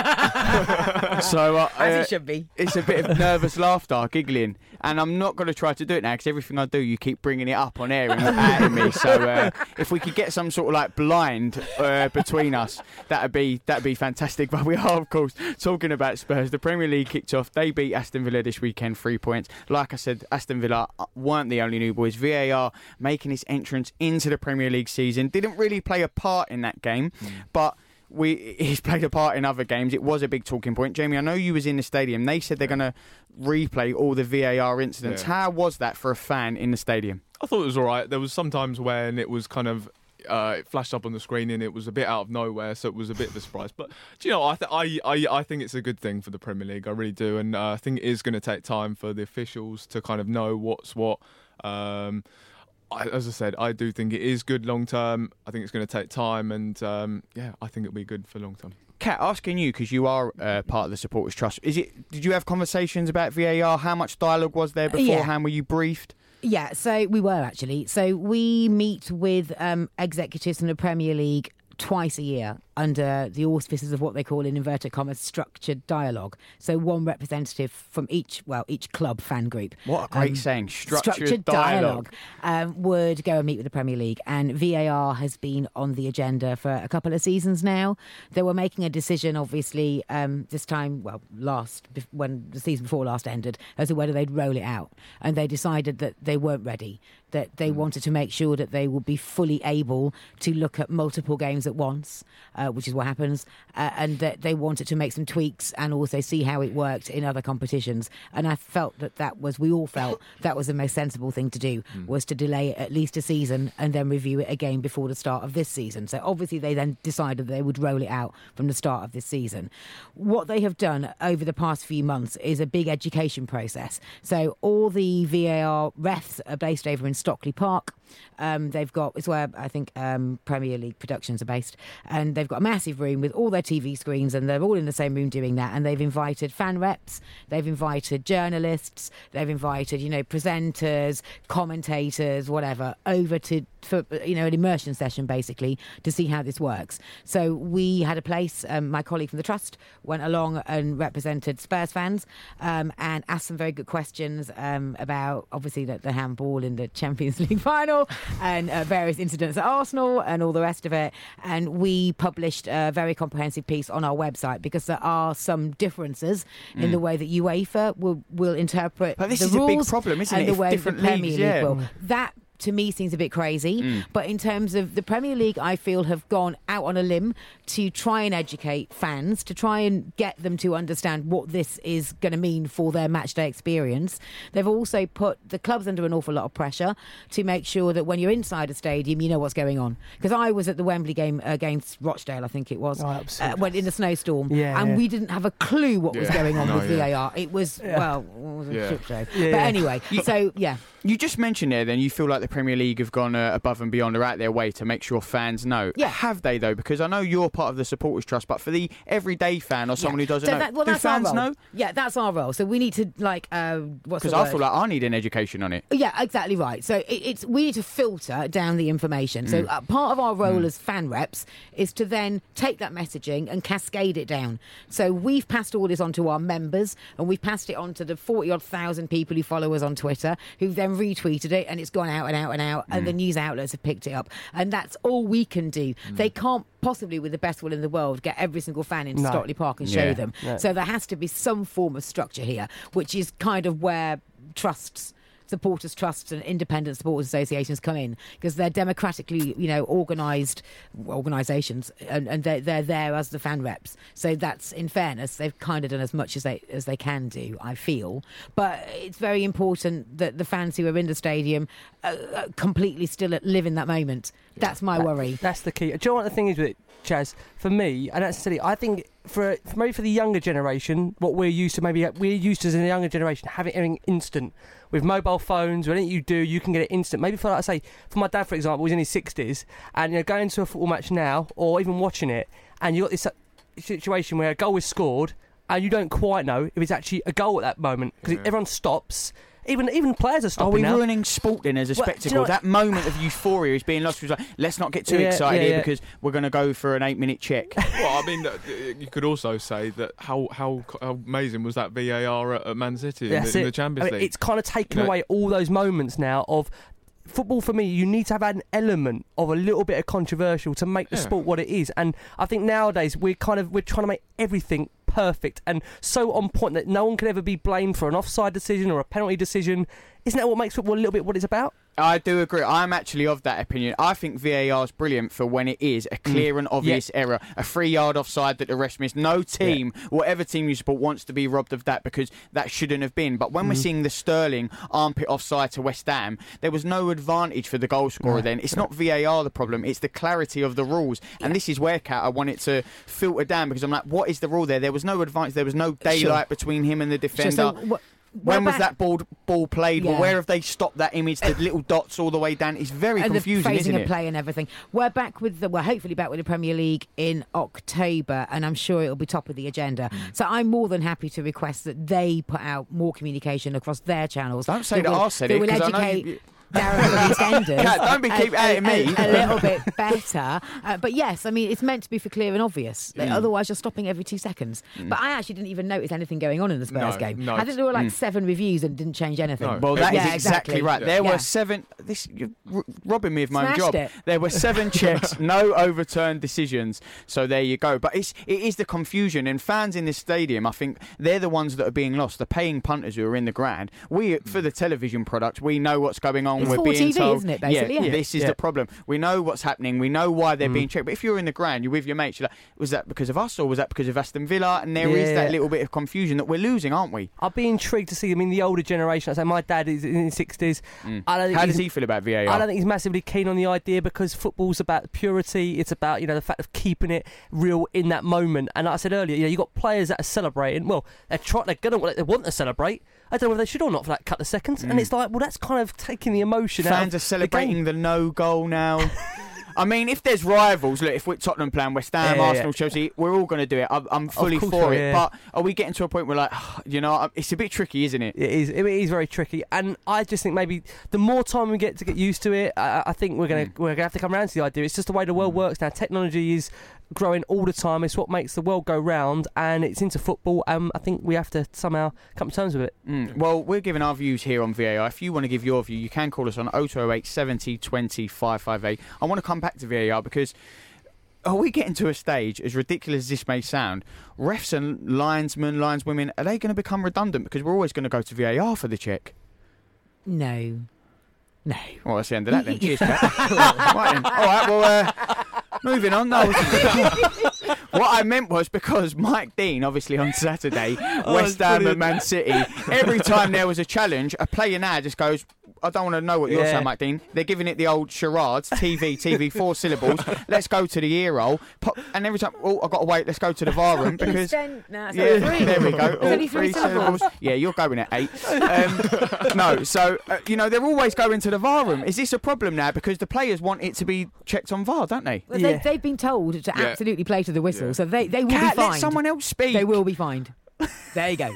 So, as it should be. It's a bit of nervous laughter, giggling. And I'm not going to try to do it now because everything I do, you keep bringing it up on air and at me. So if we could get some sort of like blind between us, that'd be fantastic. But we are, of course, talking about Spurs. The Premier League kicked off. They beat Aston Villa this weekend, 3 points. Like I said, Aston Villa weren't the only new boys. VAR making its entrance into the Premier League season. Didn't really play a part in that game, but he's played a part in other games. It was a big talking point. Jamie, I know you was in the stadium. They said they're going to replay all the VAR incidents. Yeah. How was that for a fan in the stadium? I thought it was all right. There was sometimes when it was kind of it flashed up on the screen and it was a bit out of nowhere, so it was a bit of a surprise. But do you know, I think it's a good thing for the Premier League. I really do, and I think it is going to take time for the officials to kind of know what's what. As I said, I do think it is good long term. I think it's going to take time, and I think it'll be good for long term. Kat, asking you, because you are part of the Supporters Trust, did you have conversations about VAR? How much dialogue was there beforehand? Yeah. Were you briefed? Yeah, so we were actually. So we meet with executives in the Premier League twice a year under the auspices of what they call, in inverted commas, structured dialogue. So one representative from each club fan group. What a great saying, structured dialogue. Would go and meet with the Premier League. And VAR has been on the agenda for a couple of seasons now. They were making a decision, obviously, this time, when the season before last ended, as to whether they'd roll it out. And they decided that they weren't ready, that they wanted to make sure that they would be fully able to look at multiple games at once, which is what happens, and that they wanted to make some tweaks and also see how it worked in other competitions. And I felt we all felt that was the most sensible thing to do, was to delay it at least a season and then review it again before the start of this season. So obviously they then decided they would roll it out from the start of this season. What they have done over the past few months is a big education process. So all the VAR refs are based over in Stockley Park. They've got, it's where I think Premier League Productions are based, and they've got a massive room with all their TV screens, and they're all in the same room doing that. And they've invited fan reps, they've invited journalists, they've invited presenters, commentators, whatever, over for an immersion session basically to see how this works. So we had a place. My colleague from the Trust went along and represented Spurs fans and asked some very good questions about obviously the handball in the Champions League final and various incidents at Arsenal and all the rest of it. And we published a very comprehensive piece on our website because there are some differences in the way that UEFA will interpret the rules. But this is a big problem, isn't it? And the way different the Premier leagues, League will. That to me seems a bit crazy. But in terms of the Premier League, I feel have gone out on a limb to try and educate fans, to try and get them to understand what this is going to mean for their matchday experience. They've also put the clubs under an awful lot of pressure to make sure that when you're inside a stadium, you know what's going on. Because I was at the Wembley game against Rochdale, I think it was, when in the snowstorm, and we didn't have a clue what was going on with VAR. It was, it was a shit show. But anyway, You just mentioned there then you feel like the Premier League have gone above and beyond, or out their way to make sure fans know. Yeah. Have they, though? Because I know you're part of the Supporters Trust, but for the everyday fan or someone who doesn't know, do fans know? Yeah, that's our role. So we need to, what's the word? Because I feel like I need an education on it. Yeah, exactly right. So we need to filter down the information. So part of our role as fan reps is to then take that messaging and cascade it down. So we've passed all this on to our members, and we've passed it on to the 40-odd thousand people who follow us on Twitter, who've then retweeted it, and it's gone out and out and out, and the news outlets have picked it up. And that's all we can do. They can't possibly, with the best will in the world, get every single fan into Stockley Park and show them. No. So there has to be some form of structure here, which is kind of where supporters trusts and independent supporters associations come in, because they're democratically organised organisations, and they're there as the fan reps. So that's, in fairness, they've kind of done as much as they can do, I feel. But it's very important that the fans who are in the stadium completely still live in that moment. That's my worry. That's the key. Do you know what the thing is with it, Chaz? For me, and that's silly, I think for the younger generation, what we're used to, as a younger generation, having everything instant. With mobile phones, anything you do, you can get it instant. Maybe for my dad, for example, he's in his 60s, and going to a football match now, or even watching it, and you've got this situation where a goal is scored, and you don't quite know if it's actually a goal at that moment, because everyone stops. Even players are stopping now. Are we ruining sport then as a spectacle? That moment of euphoria is being lost. Like, let's not get too excited here because we're going to go for an 8-minute check. Well, I mean, you could also say that how amazing was that VAR at Man City in the Champions League? It's kind of taken away all those moments now of football. For me, you need to have an element of a little bit of controversial to make the sport what it is. And I think nowadays we're trying to make everything perfect and so on point that no one can ever be blamed for an offside decision or a penalty decision. Isn't that what makes football a little bit what it's about? I do agree. I'm actually of that opinion. I think VAR is brilliant for when it is a clear and obvious error, a 3-yard offside that the ref missed. No team, whatever team you support, wants to be robbed of that because that shouldn't have been. But when we're seeing the Sterling armpit offside to West Ham, there was no advantage for the goal scorer then. It's not VAR the problem, it's the clarity of the rules. And this is where, Kat, I want it to filter down, because I'm like, what is the rule there? There was no advantage, there was no daylight between him and the defender. When was that ball played? Well, where have they stopped that image? The little dots all the way down. It's very confusing, the isn't it? Of play and everything. We're hopefully back with the Premier League in October, and I'm sure it'll be top of the agenda. So I'm more than happy to request that they put out more communication across their channels. Don't say that I said it, because I know Darren from EastEnders. Don't keep at me. A little bit better. But yes, I mean, it's meant to be for clear and obvious. Otherwise, you're stopping every 2 seconons. But I actually didn't even notice anything going on in the Spurs game. I think there were 7 reviews and didn't change anything. No. Well, that is exactly right. There were 7... You're robbing me of my own job. There were 7 checks, no overturned decisions. So there you go. But it is the confusion. And fans in this stadium, I think they're the ones that are being lost. The paying punters who are in the ground. For the television product, we know what's going on. It's we're being TV, told, isn't it, basically? This is the problem. We know what's happening. We know why they're being checked. But if you're in the ground, you're with your mates, you're like, was that because of us or was that because of Aston Villa? And there is that little bit of confusion that we're losing, aren't we? I'd be intrigued to see. I mean, the older generation. I say my dad is in his 60s. How does he feel about VAR? I don't think he's massively keen on the idea, because football's about purity. It's about the fact of keeping it real in that moment. And like I said earlier, you've got players that are celebrating. Well, they want to celebrate. I don't know whether they should or not for that couple of seconds. And it's like, well, that's kind of taking the emotion out. Fans are celebrating the no goal now. I mean, if there's rivals, look, if we're Tottenham playing West Ham, Arsenal, Chelsea, we're all going to do it. I'm fully for it. But are we getting to a point where, like, it's a bit tricky, isn't it? It is very tricky. And I just think maybe the more time we get used to it, I think we're going to have to come around to the idea. It's just the way the world works now. Technology is growing all the time. It's what makes the world go round, and it's into football. I think we have to somehow come to terms with it. Well, we're giving our views here on VAR. If you want to give your view, you can call us on 0208 70 20 558. I want to come back to VAR, because are we getting to a stage, as ridiculous as this may sound, refs and lineswomen, are they going to become redundant because we're always going to go to VAR for the check? No. No. Well, that's the end of that then. Cheers, Kat. Right then. All right, well, moving on. No, what I meant was because Mike Dean, obviously on Saturday, West Ham and Man City, every time there was a challenge, a player now just goes, I don't want to know what you're saying, Mike Dean. They're giving it the old charades, TV, 4 syllables. Let's go to the ear roll. And every time, I've got to wait, let's go to the VAR room because... there we go. Only 3 syllables. Yeah, you're going at 8. No, so, they're always going to the VAR room. Is this a problem now? Because the players want it to be checked on VAR, don't they? Well, they've been told to absolutely play to the whistle, so they will be fined. Let someone else speak. They will be fined. There you go.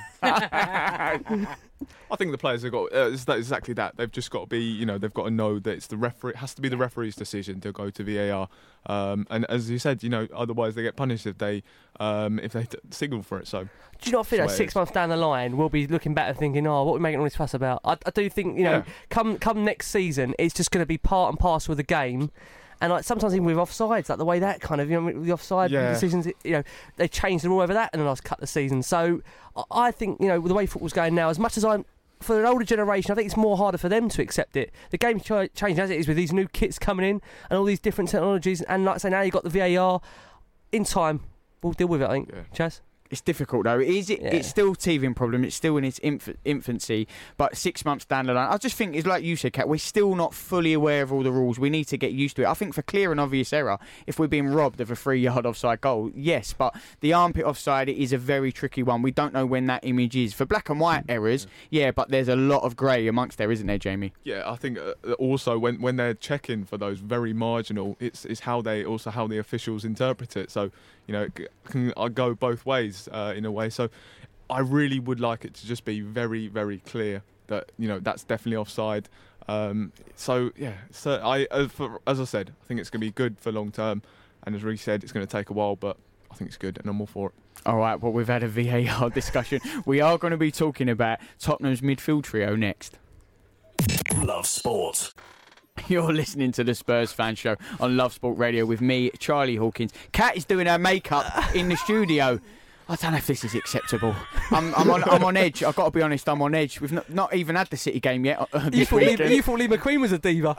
I think the players have got exactly that. They've just got to be, they've got to know that it's the referee. It has to be the referee's decision to go to VAR. And as you said, otherwise they get punished if they signal for it. So do you not feel that 6 months down the line we'll be looking back and thinking, what are we making all this fuss about? I do think come next season it's just going to be part and parcel of the game. And sometimes even with offsides, like the way that kind of, the offside decisions, they changed the rule over that in the last couple of seasons. So I think, with the way football's going now, as much as for an older generation, I think it's more harder for them to accept it. The game's changed as it is with these new kits coming in and all these different technologies. And like I say, now you've got the VAR. In time, we'll deal with it, I think. Yeah. Chaz? It's difficult though. It's still a teething problem. It's still in its infancy. But 6 months down the line, I just think it's like you said, Kat. We're still not fully aware of all the rules. We need to get used to it. I think for clear and obvious error, if we're being robbed of a 3-yard offside goal, yes. But the armpit offside is a very tricky one. We don't know when that image is. For black and white errors, but there's a lot of grey amongst there, isn't there, Jamie? Yeah, I think also when they're checking for those very marginal, it's how the officials interpret it. So it can go both ways in a way. So I really would like it to just be very, very clear that that's definitely offside. As I said, I think it's going to be good for long term, and as Reece said, it's going to take a while, but I think it's good, and I'm all for it. All right, well, we've had a VAR discussion. We are going to be talking about Tottenham's midfield trio next. Love Sport. You're listening to the Spurs Fan Show on Love Sport Radio with me, Charlie Hawkins. Kat is doing her makeup in the studio. I don't know if this is acceptable. I'm on edge. I've got to be honest, I'm on edge. We've not even had the City game yet. You thought Lee McQueen was a diva?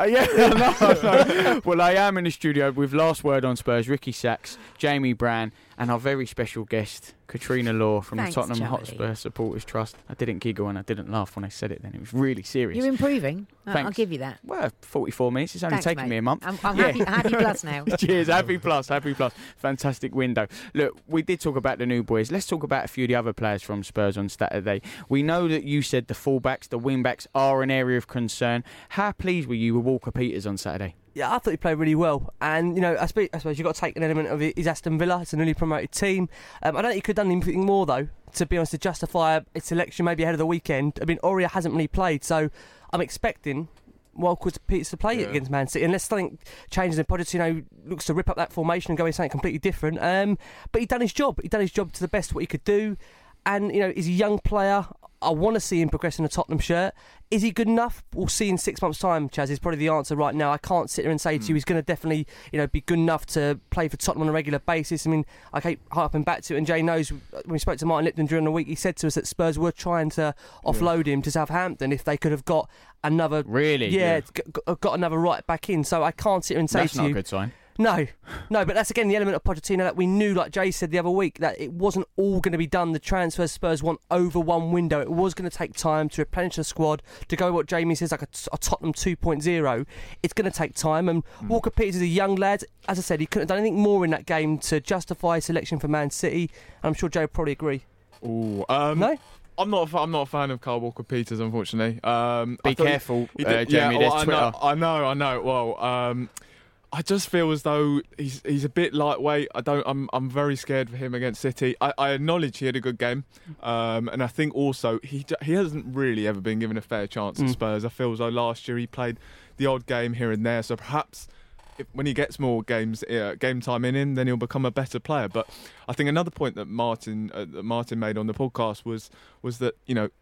No. Well, I am in the studio with Last Word on Spurs, Ricky Sachs, Jamie Brown, and our very special guest, Katrina Law from the Tottenham Hotspur Supporters Trust. I didn't giggle and I didn't laugh when I said it then. It was really serious. You're improving. I'll give you that. Well, 44 minutes. It's only taken me a month. I'm happy plus now. Cheers. Happy plus. Fantastic window. Look, we did talk about the new boys. Let's talk about a few of the other players from Spurs on Saturday. We know that you said the fullbacks, the wing-backs are an area of concern. How pleased were you with Walker Peters on Saturday? Yeah, I thought he played really well. And, I suppose you've got to take an element of it. Is Aston Villa. It's a newly promoted team. I don't think he could have done anything more, though, to be honest, to justify its selection maybe ahead of the weekend. I mean, Aurier hasn't really played, so I'm expecting Walker Peters to play against Man City, unless something changes and Pochettino looks to rip up that formation and go into something completely different. But he'd done his job. He'd done his job to the best of what he could do. And, he's a young player. I want to see him progress in a Tottenham shirt. Is he good enough? We'll see in 6 months' time, Chaz, is probably the answer right now. I can't sit here and say to you he's going to definitely be good enough to play for Tottenham on a regular basis. I mean, I keep harping back to it, and Jay knows when we spoke to Martin Lipton during the week, he said to us that Spurs were trying to offload him to Southampton if they could have got another... Really? Got another right back in. So I can't sit here and say That's to you... That's not a good sign. No, but that's again the element of Pochettino that we knew, like Jay said the other week, that it wasn't all going to be done. The transfer Spurs want over one window. It was going to take time to replenish the squad, to go what Jamie says, like a Tottenham 2.0. It's going to take time, and Walker Peters is a young lad. As I said, he couldn't have done anything more in that game to justify selection for Man City, and I'm sure Joe would probably agree. Ooh, no? I'm not a fan of Kyle Walker Peters, unfortunately. Be careful, Jamie. There's Twitter. I know. Well, I just feel as though he's a bit lightweight. I'm very scared for him against City. I acknowledge he had a good game, and I think also he hasn't really ever been given a fair chance at Spurs. I feel as though last year he played the odd game here and there, so perhaps when he gets more game time in him, then he'll become a better player. But I think another point that Martin made on the podcast was that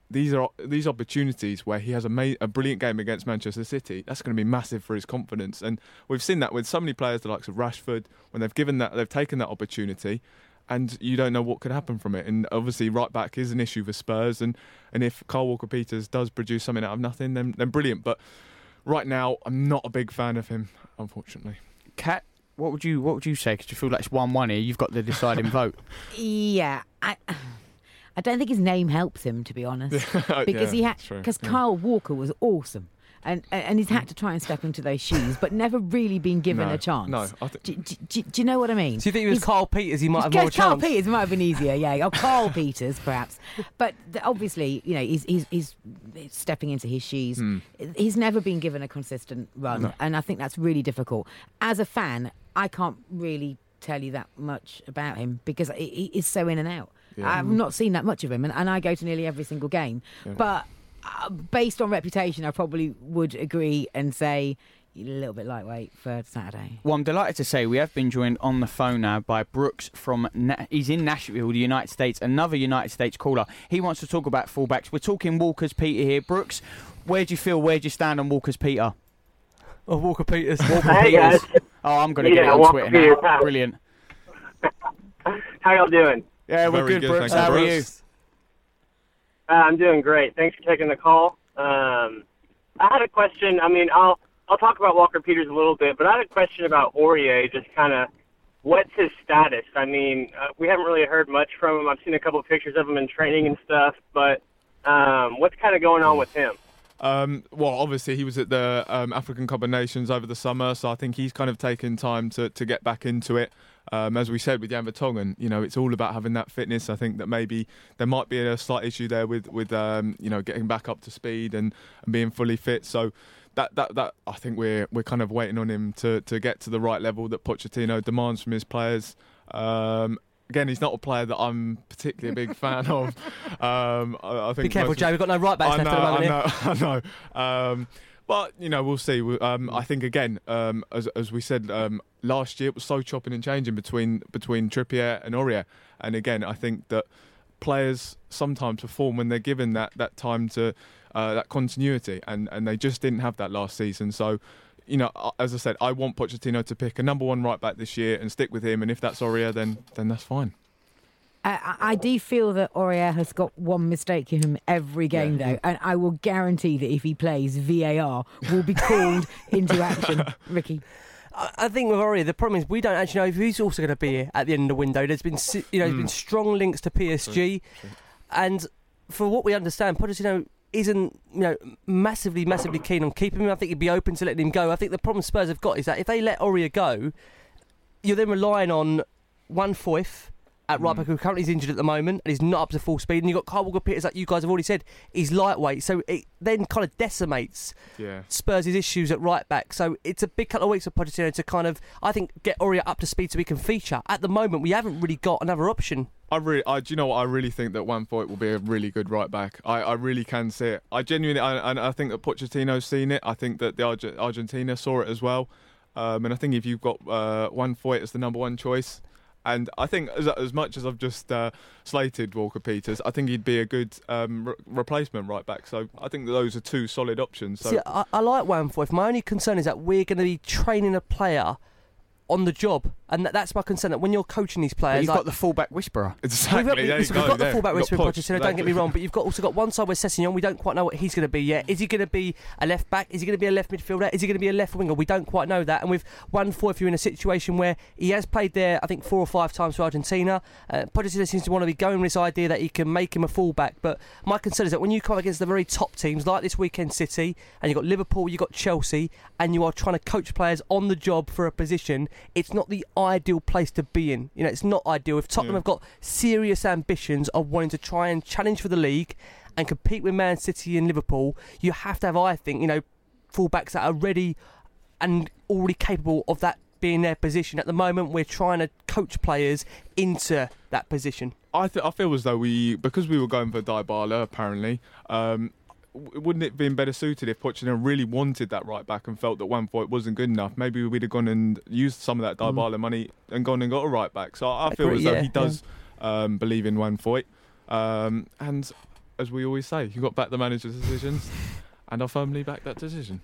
these opportunities where he has a brilliant game against Manchester City, that's going to be massive for his confidence. And we've seen that with so many players, the likes of Rashford, when they've taken that opportunity, and you don't know what could happen from it. And obviously, right back is an issue for Spurs, and if Kyle Walker Peters does produce something out of nothing, then brilliant. But right now, I'm not a big fan of him, unfortunately. Kat, what would you say? Because you feel like it's 1-1 here. You've got the deciding vote. Yeah, I don't think his name helps him, to be honest, because Kyle Walker was awesome. And he's had to try and step into those shoes, but never really been given a chance. No, do you know what I mean? So you think it was Carl Peters? He might have more chance. Carl Peters might have been easier, yeah. Or Carl Peters, perhaps. But obviously, he's stepping into his shoes. He's never been given a consistent run, and I think that's really difficult. As a fan, I can't really tell you that much about him because he is so in and out. Yeah. I've not seen that much of him, and I go to nearly every single game. Yeah. But based on reputation, I probably would agree and say a little bit lightweight for Saturday. Well, I'm delighted to say we have been joined on the phone now by Brooks he's in Nashville, the United States, another United States caller. He wants to talk about fullbacks. We're talking Walker's Peter here. Brooks, where do you stand on Walker's Peter? Oh, Walker Peters. Hey, guys. Oh, I'm going to get it on Walker Twitter Peters. now. Brilliant. How y'all doing? Yeah, we're good, Brooks. How are you? I'm doing great. Thanks for taking the call. I had a question. I mean, I'll talk about Walker Peters a little bit, but I had a question about Aurier, just kind of what's his status? I mean, we haven't really heard much from him. I've seen a couple of pictures of him in training and stuff, but what's kind of going on with him? Well, obviously he was at the African Cup of Nations over the summer, so I think he's kind of taken time to get back into it. As we said with Jan Vertonghen, it's all about having that fitness. I think that maybe there might be a slight issue there with getting back up to speed and being fully fit. So that I think we're kind of waiting on him to get to the right level that Pochettino demands from his players. Again, he's not a player that I'm particularly a big fan of. I think be careful, Joe. We've got no right backs left at the moment. I know. But, we'll see. I think, again, as we said, last year it was so chopping and changing between Trippier and Aurier. And, again, I think that players sometimes perform when they're given that time to that continuity. And they just didn't have that last season. So, as I said, I want Pochettino to pick a number one right back this year and stick with him. And if that's Aurier, then that's fine. I do feel that Aurier has got one mistake in him every game, though, and I will guarantee that if he plays, VAR will be called into action. Ricky? I think with Aurier, the problem is we don't actually know if he's also going to be here at the end of the window. There's been, there's been strong links to PSG, and for what we understand, Pochettino isn't massively keen on keeping him. I think he'd be open to letting him go. I think the problem Spurs have got is that if they let Aurier go, you're then relying on one Foyth at right back, who currently is injured at the moment and is not up to full speed, and you've got Kyle Walker Peters, like you guys have already said, he's lightweight, so it then kind of decimates Spurs' issues at right back. So it's a big couple of weeks for Pochettino to kind of, I think, get Aurier up to speed so he can feature. At the moment, we haven't really got another option. Do you know what? I really think that Van Foyth will be a really good right back. I really can see it. I genuinely, I think that Pochettino's seen it. I think that the Argentina saw it as well. And I think if you've got Van Foyth as the number one choice, and I think as much as I've just slated Walker Peters, I think he'd be a good replacement right back. So I think that those are two solid options. So. See, I like Van Foyth. My only concern is that we're going to be training a player on the job, and that's my concern, that when you're coaching these players, you've got the fullback whisperer. Exactly. We've got the fullback whisperer in Pochettino, don't get me wrong, but you've also got one side with Sessegnon. We don't quite know what he's going to be yet. Is he going to be a left back? Is he going to be a left midfielder? Is he going to be a left winger? We don't quite know that. And with Van Foyth, you're in a situation where he has played there, I think, 4 or 5 times for Argentina. Pochettino seems to want to be going with this idea that he can make him a fullback. But my concern is that when you come against the very top teams, like this weekend City, and you've got Liverpool, you've got Chelsea, and you are trying to coach players on the job for a position, it's not the ideal place to be in. It's not ideal. If Tottenham have got serious ambitions of wanting to try and challenge for the league and compete with Man City and Liverpool, you have to have, I think, fullbacks that are ready and already capable of that being their position. At the moment, we're trying to coach players into that position. I feel as though because we were going for Dybala, apparently, wouldn't it have been better suited if Pochettino really wanted that right back and felt that Van Foyth wasn't good enough? Maybe we'd have gone and used some of that Dybala money and gone and got a right back. So I feel as though he does believe in Van Foyth. And as we always say, you've got to back the manager's decisions, and I firmly back that decision.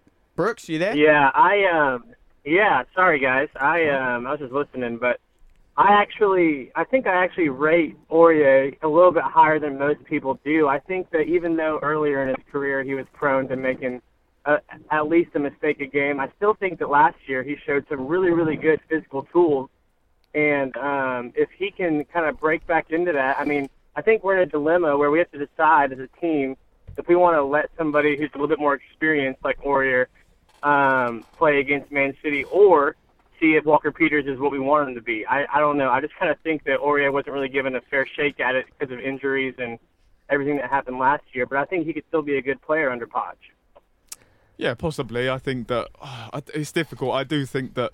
Brooks, you there? Yeah, sorry guys. I was just listening, but I think I actually rate Aurier a little bit higher than most people do. I think that even though earlier in his career he was prone to making at least a mistake a game, I still think that last year he showed some really, really good physical tools. And if he can kind of break back into that, I mean, I think we're in a dilemma where we have to decide as a team if we want to let somebody who's a little bit more experienced like Aurier play against Man City, or see if Walker Peters is what we want him to be. I don't know. I just kind of think that Aurier wasn't really given a fair shake at it because of injuries and everything that happened last year. But I think he could still be a good player under Poch. Yeah, possibly. I think that it's difficult. I do think that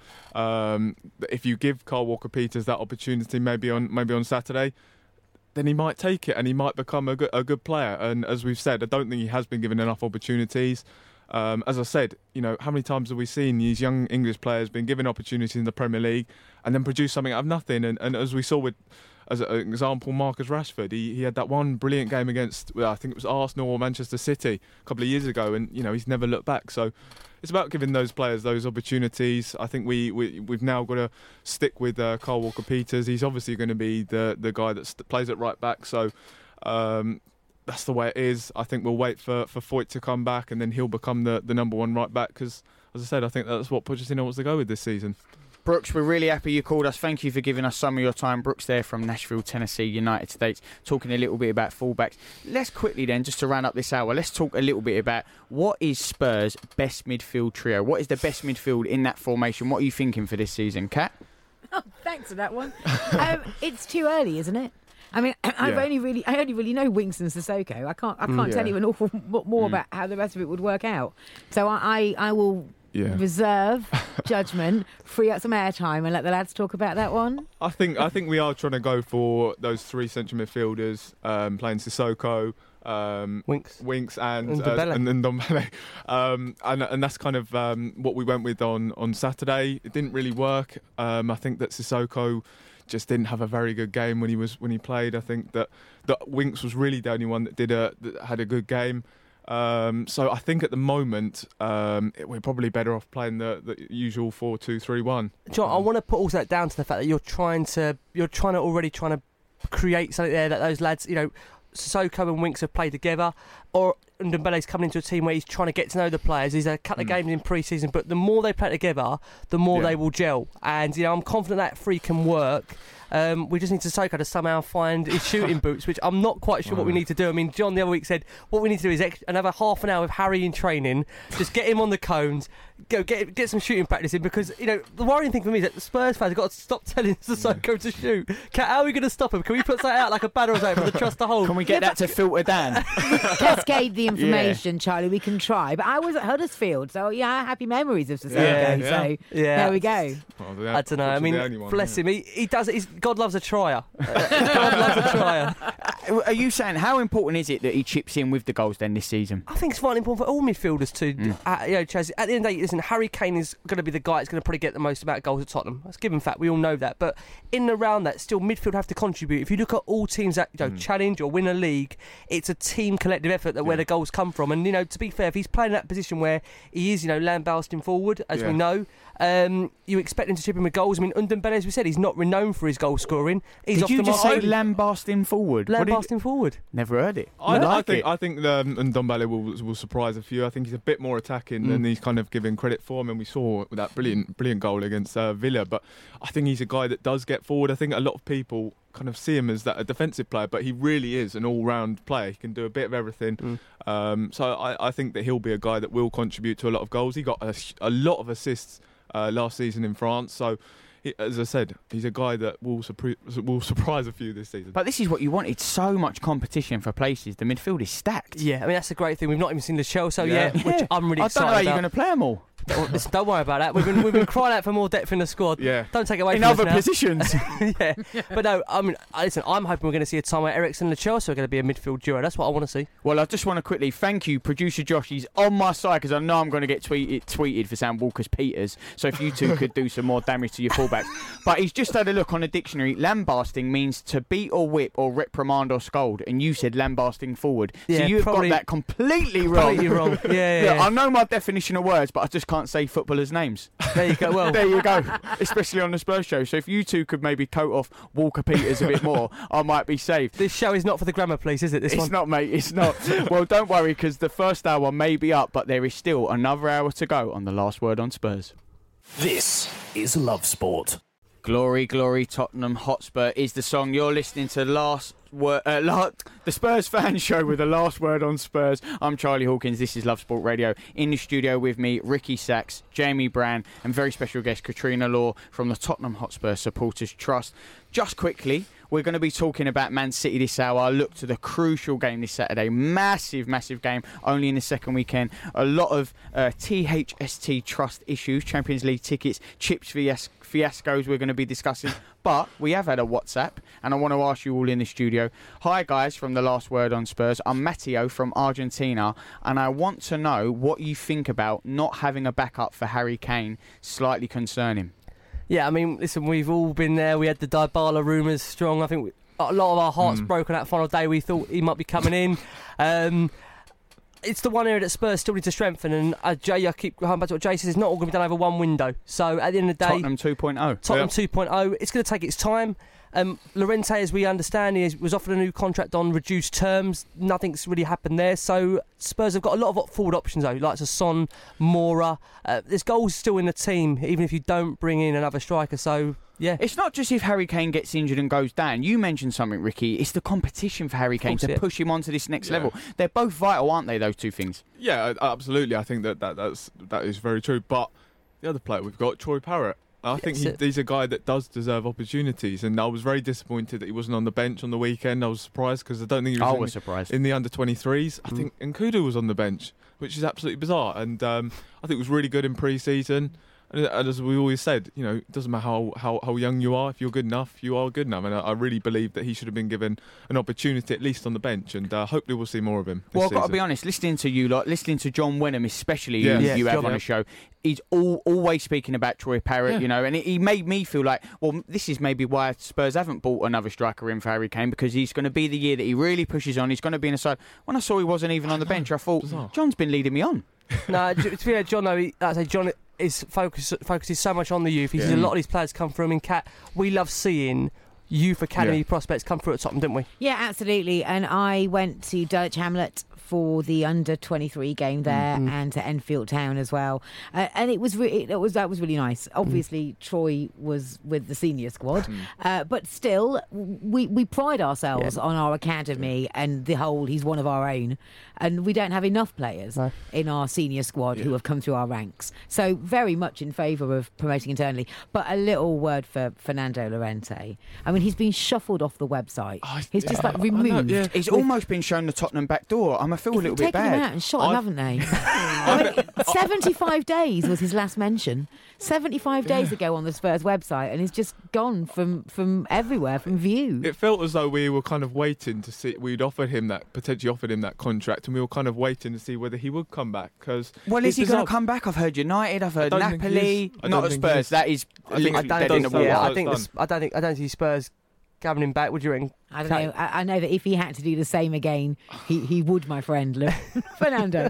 if you give Kyle Walker-Peters that opportunity, maybe on Saturday, then he might take it and he might become a good player. And as we've said, I don't think he has been given enough opportunities. As I said, how many times have we seen these young English players being given opportunities in the Premier League and then produce something out of nothing? And as we saw with, as an example, Marcus Rashford, he had that one brilliant game against, I think it was Arsenal or Manchester City a couple of years ago, and he's never looked back. So it's about giving those players those opportunities. I think we've now got to stick with Kyle Walker-Peters. He's obviously going to be the guy that plays at right back. So that's the way it is. I think we'll wait for Foyt to come back, and then he'll become the number one right back. Because, as I said, I think that's what Pochettino wants to go with this season. Brooks, we're really happy you called us. Thank you for giving us some of your time. Brooks there from Nashville, Tennessee, United States, talking a little bit about fullbacks. Let's quickly then, just to round up this hour, let's talk a little bit about what is Spurs' best midfield trio? What is the best midfield in that formation? What are you thinking for this season, Kat? Oh, thanks for that one. It's too early, isn't it? I mean, I only really know Winks and Sissoko. I can't tell you an awful lot more about how the rest of it would work out. So I will reserve judgment, free up some airtime, and let the lads talk about that one. I think we are trying to go for those three central midfielders, playing Sissoko, Winks and Ndombele. And that's kind of what we went with on Saturday. It didn't really work. I think that Sissoko just didn't have a very good game when he played. I think that Winks was really the only one that had a good game. So I think at the moment we're probably better off playing the usual 4-2-3-1. John, I want to put all that down to the fact that you're trying to create something there that those lads, Sissoko and Winks have played together, or Ndombele's coming into a team where he's trying to get to know the players. He's had a couple of games in pre-season, but the more they play together, the more they will gel. And I'm confident that three can work. We just need Sissoko to somehow find his shooting boots, which I'm not quite sure what we need to do. I mean, John the other week said what we need to do is another half an hour with Harry in training, just get him on the cones, go get some shooting practice in, because the worrying thing for me is that the Spurs fans have got to stop telling Sissoko to shoot. How are we going to stop him? Can we put something out like a banner or something for the trust to hold? Can we get that to filter down? Cascade the information, Charlie. We can try. But I was at Huddersfield, so happy memories of Sissoko. So there we go. Well, I don't know. I mean, bless him. He does it. God loves a trier. God loves a trier. Are you saying how important is it that he chips in with the goals then this season? I think it's vitally important for all midfielders to. Chaz, at the end of the day, listen, Harry Kane is going to be the guy that's going to probably get the most amount of goals at Tottenham. That's a given fact. We all know that. But in and around that, still midfield have to contribute. If you look at all teams that challenge or win a league, it's a team collective effort where the goals come from. And to be fair, if he's playing in that position where he is, lambasting forward, as we know, you expect him to chip in with goals. I mean, Ndombele, as we said, he's not renowned for his goal scoring. Did you just say lambasting forward? Lambasting forward. Never heard it. I think Ndombele will surprise a few. I think he's a bit more attacking than he's kind of given credit for. I mean, we saw that brilliant goal against Villa, but I think he's a guy that does get forward. I think a lot of people kind of see him as a defensive player, but he really is an all-round player. He can do a bit of everything. So I think that he'll be a guy that will contribute to a lot of goals. He got a lot of assists last season in France, so as I said, he's a guy that will surprise a few this season. But this is what you want. It's so much competition for places. The midfield is stacked. Yeah, I mean, that's a great thing. We've not even seen the Chelsea yet, which I'm really excited about. I don't know how you're going to play them all. Listen, don't worry about that. We've been crying out for more depth in the squad. Yeah. Don't take it away in from us other now. positions. Yeah. But no, I mean, listen, I'm hoping we're going to see a time where Eriksen and Chelsea are going to be a midfield duo. That's what I want to see. Well, I just want to quickly thank you, producer Josh. He's on my side because I know I'm going to get tweeted for Sam Walker-Peters. So if you two could do some more damage to your fullbacks. But he's just had a look on a dictionary. Lambasting means to beat or whip or reprimand or scold. And you said lambasting forward. So you've got that completely wrong. Completely wrong. Yeah. Look, I know my definition of words, but I just can't say footballers' names. There you go. Well, There you go. Especially on the Spurs show. So if you two could maybe coat off Walker Peters a bit more, I might be saved. this show is not for the grammar police, is it? This It's one. not, mate. It's not. Well, don't worry, because the first hour may be up, but there is still another hour to go on the Last Word on Spurs. This is Love Sport. Glory, glory, Tottenham Hotspur is the song. You're listening to the Spurs fan show with the Last Word on Spurs. I'm Charlie Hawkins. This is Love Sport Radio. In the studio with me, Ricky Sachs, Jamie Brand, and very special guest Katrina Law from the Tottenham Hotspur Supporters Trust. Just quickly, we're going to be talking about Man City this hour. Look to the crucial game this Saturday. Massive, massive game. Only in the second weekend. A lot of THST Trust issues. Champions League tickets, chips fiascos we're going to be discussing. But we have had a WhatsApp, and I want to ask you all in the studio. Hi, guys, from the Last Word on Spurs. I'm Matteo from Argentina, and I want to know what you think about not having a backup for Harry Kane. Slightly concerning. Yeah, I mean, listen, we've all been there. We had the Dybala rumours strong. I think a lot of our hearts broken that final day. We thought he might be coming in. It's the one area that Spurs still need to strengthen, and Jay, I keep going back to what Jay says, it's not all going to be done over one window. So at the end of the day, Tottenham 2.0. Tottenham 2.0, it's going to take its time. Llorente, as we understand, he was offered a new contract on reduced terms. Nothing's really happened there. So Spurs have got a lot of forward options, though, like Son, Moura. There's goals still in the team, even if you don't bring in another striker. So, yeah. It's not just if Harry Kane gets injured and goes down. You mentioned something, Ricky. It's the competition for Harry Kane to push him onto this next level. They're both vital, aren't they, those two things? Yeah, absolutely. I think that is very true. But the other player we've got, Troy Parrott. I think he's a guy that does deserve opportunities, and I was very disappointed that he wasn't on the bench on the weekend. I was surprised because I don't think he was surprised in the under-23s. I think Nkudu was on the bench, which is absolutely bizarre, and I think it was really good in pre-season. And as we always said, you know, it doesn't matter how young you are. If you're good enough, you are good enough. And I really believe that he should have been given an opportunity, at least on the bench. And hopefully we'll see more of him. Well, I've got to be honest, listening to you, listening to John Wenham especially, you have on the show, he's always speaking about Troy Parrott, you know, and he made me feel like, well, this is maybe why Spurs haven't bought another striker in for Harry Kane, because he's going to be the year that he really pushes on. He's going to be in the side. When I saw he wasn't even on the bench, I thought, bizarre. John's been leading me on. No, to be fair, John, though, John is focuses so much on the youth. He's a lot of these players come from in Cat. We love seeing youth academy prospects come through at Tottenham, didn't we? Yeah, absolutely. And I went to Dulwich Hamlet for the under-23 game there and to Enfield Town as well, and that was really nice. Obviously, Troy was with the senior squad, but still, we pride ourselves on our academy and the whole. He's one of our own, and we don't have enough players in our senior squad who have come through our ranks. So very much in favour of promoting internally. But a little word for Fernando Llorente. I mean, he's been shuffled off the website. He's just removed. He's almost been shown the Tottenham back door. I feel a little bit bad. Taken him out and shot him, haven't they? I mean, 75 days was his last mention. 75 days ago on the Spurs website, and he's just gone from everywhere, from view. It felt as though we were kind of waiting to see. We'd potentially offered him that contract, and we were kind of waiting to see whether he would come back. Because is he going to come back? I've heard United. I've heard Napoli. Not at Spurs. That is. I don't see Spurs having him back. Would you reckon? I don't know. I know that if he had to do the same again, he would, my friend. Fernando.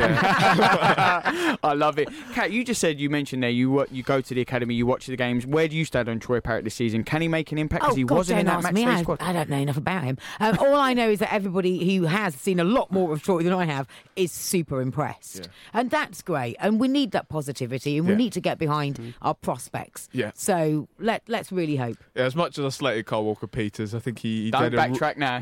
Yeah. I love it. Kat, you just said, you mentioned there, you go to the academy, you watch the games. Where do you stand on Troy Parrott this season? Can he make an impact? Because he wasn't in that match squad. I don't know enough about him. All I know is that everybody who has seen a lot more of Troy than I have is super impressed. Yeah. And that's great. And we need that positivity, and we need to get behind our prospects. Yeah. So let's really hope. Yeah, as much as I slated Kyle Walker-Peters, I think he don't backtrack now.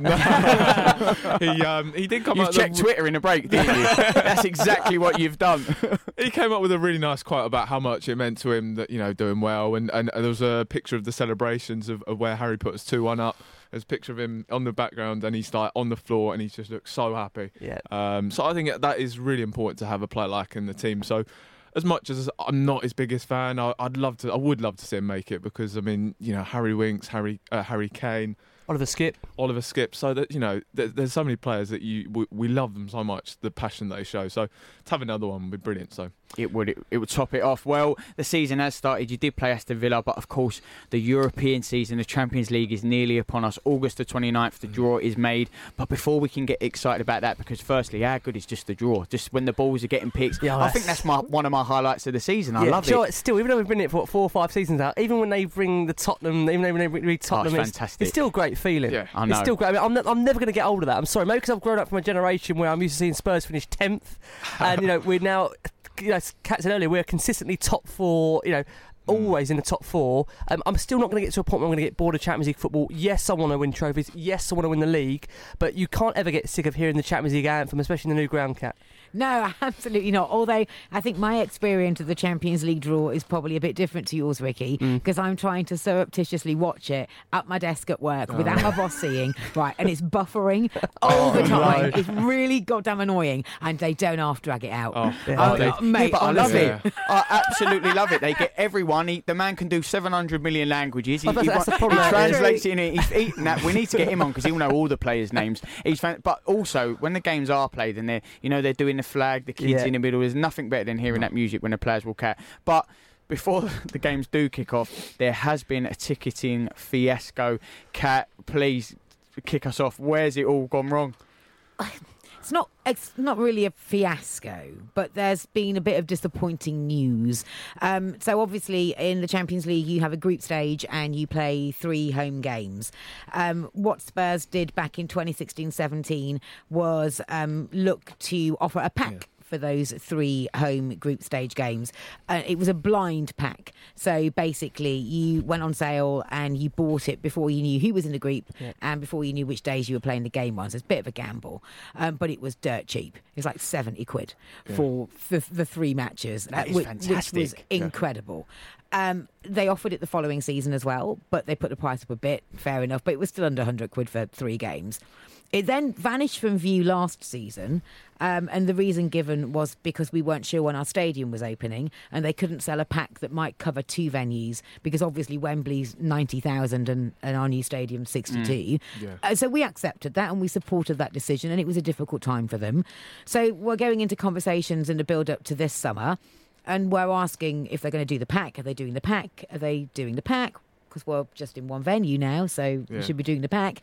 He did come You've checked Twitter in a break, didn't you? That's exactly what you've done. He came up with a really nice quote about how much it meant to him that, you know, doing well, and there was a picture of the celebrations of where Harry put us 2-1 up. There's a picture of him on the background, and he's like on the floor, and he just looks so happy. Yeah. So I think that is really important to have a player like in the team. So, as much as I'm not his biggest fan, I would love to see him make it, because I mean, you know, Harry Winks, Harry Kane. Oliver Skipp. So that there's so many players that we love them so much, the passion they show. So to have another one would be brilliant. So it would top it off. Well, the season has started. You did play Aston Villa, but of course the European season, the Champions League, is nearly upon us. August the 29th, the draw is made. But before we can get excited about that, because firstly, how good is just the draw? Just when the balls are getting picked. Yeah, I think that's one of my highlights of the season. I love it. Still, even though we've been in it for 4 or 5 seasons now, even when they bring the Tottenham, even when they bring Tottenham, it's fantastic. It's still a great feeling. Yeah, I know. It's still great. I mean, I'm never going to get old of that. I'm sorry, maybe because I've grown up from a generation where I'm used to seeing Spurs finish 10th, and we're now, Kat said earlier, we're consistently top 4. Always in the top 4. I'm still not going to get to a point where I'm going to get bored of Champions League football. Yes, I want to win trophies. Yes, I want to win the league. But you can't ever get sick of hearing the Champions League anthem, especially in the new ground, Kat. No, absolutely not. Although I think my experience of the Champions League draw is probably a bit different to yours, Ricky, because I'm trying to surreptitiously watch it at my desk at work without my boss seeing, right, and it's buffering all the time. No. It's really goddamn annoying, and they don't half-drag it out. Mate, but I love it. I absolutely love it. They get everyone. The man can do 700 million languages. That's the problem. He translates it in. He's eating that. We need to get him on because he'll know all the players' names. But also, when the games are played and they're doing the flag, the kids in the middle, there's nothing better than hearing that music when the players walk out. But before the games do kick off, there has been a ticketing fiasco. Please kick us off. Where's it all gone wrong? It's not really a fiasco, but there's been a bit of disappointing news. So obviously in the Champions League you have a group stage and you play 3 home games. What Spurs did back in 2016-17 was look to offer a pack for those 3 home group stage games. It was a blind pack. So basically you went on sale and you bought it before you knew who was in the group and before you knew which days you were playing the game on. So it's a bit of a gamble. But it was dirt cheap. It was like 70 quid for the 3 matches. That is fantastic. Which was incredible. They offered it the following season as well, but they put the price up a bit, fair enough, but it was still under 100 quid for 3 games. It then vanished from view last season, and the reason given was because we weren't sure when our stadium was opening, and they couldn't sell a pack that might cover 2 venues, because obviously Wembley's 90,000 and our new stadium's 62. So we accepted that and we supported that decision, and it was a difficult time for them. So we're going into conversations in the build-up to this summer, and we're asking if they're going to do the pack. Are they doing the pack? Are they doing the pack? Because we're just in one venue now, so we should be doing the pack.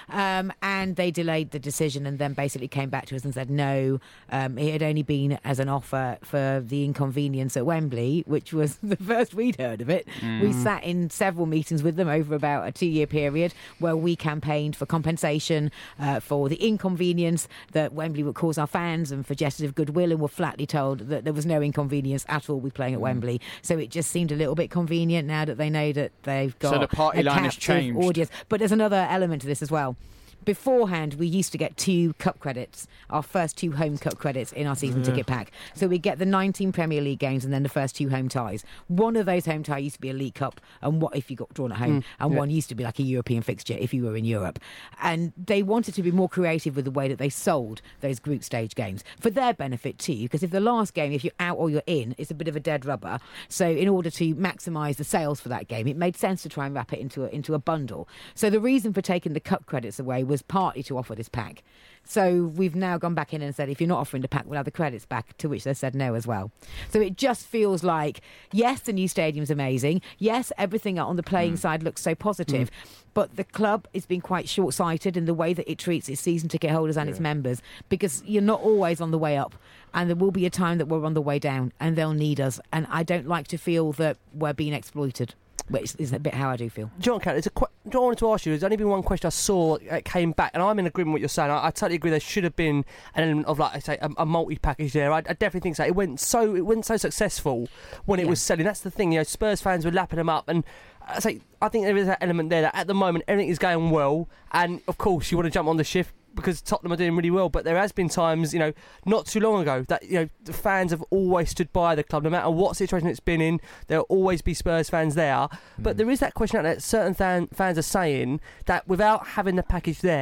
And they delayed the decision and then basically came back to us and said no. It had only been as an offer for the inconvenience at Wembley, which was the first we'd heard of it. We sat in several meetings with them over about a 2-year period where we campaigned for compensation for the inconvenience that Wembley would cause our fans and for gestures of goodwill, and were flatly told that there was no inconvenience at all with playing at Wembley. So it just seemed a little bit convenient now that they know that they've got so the party line has changed. Audience. But there's another element to this as well. Beforehand, we used to get 2 cup credits, our first 2 home cup credits in our season ticket pack. So we get the 19 Premier League games and then the first 2 home ties. One of those home ties used to be a League Cup, and what if you got drawn at home, and one used to be like a European fixture if you were in Europe. And they wanted to be more creative with the way that they sold those group stage games for their benefit too, because if the last game, if you're out or you're in, it's a bit of a dead rubber. So in order to maximise the sales for that game, it made sense to try and wrap it into a bundle. So the reason for taking the cup credits away was partly to offer this pack. So we've now gone back in and said, if you're not offering the pack, we'll have the credits back, to which they said no as well. So it just feels like, yes, the new stadium's amazing. Yes, everything on the playing side looks so positive. But the club has been quite short-sighted in the way that it treats its season ticket holders and its members, because you're not always on the way up, and there will be a time that we're on the way down, and they'll need us. And I don't like to feel that we're being exploited. Which is a bit how I do feel. John, I wanted to ask you, there's only been one question I saw came back, and I'm in agreement with what you're saying. I totally agree there should have been an element of, like I say, a multi-package there. I definitely think so. It went so successful when it was selling. That's the thing, Spurs fans were lapping them up, and I think there is that element there that at the moment everything is going well, and of course you want to jump on the shift because Tottenham are doing really well, but there has been times, not too long ago that, the fans have always stood by the club, no matter what situation it's been in. There'll always be Spurs fans there. But there is that question out there that certain fans are saying that without having the package there,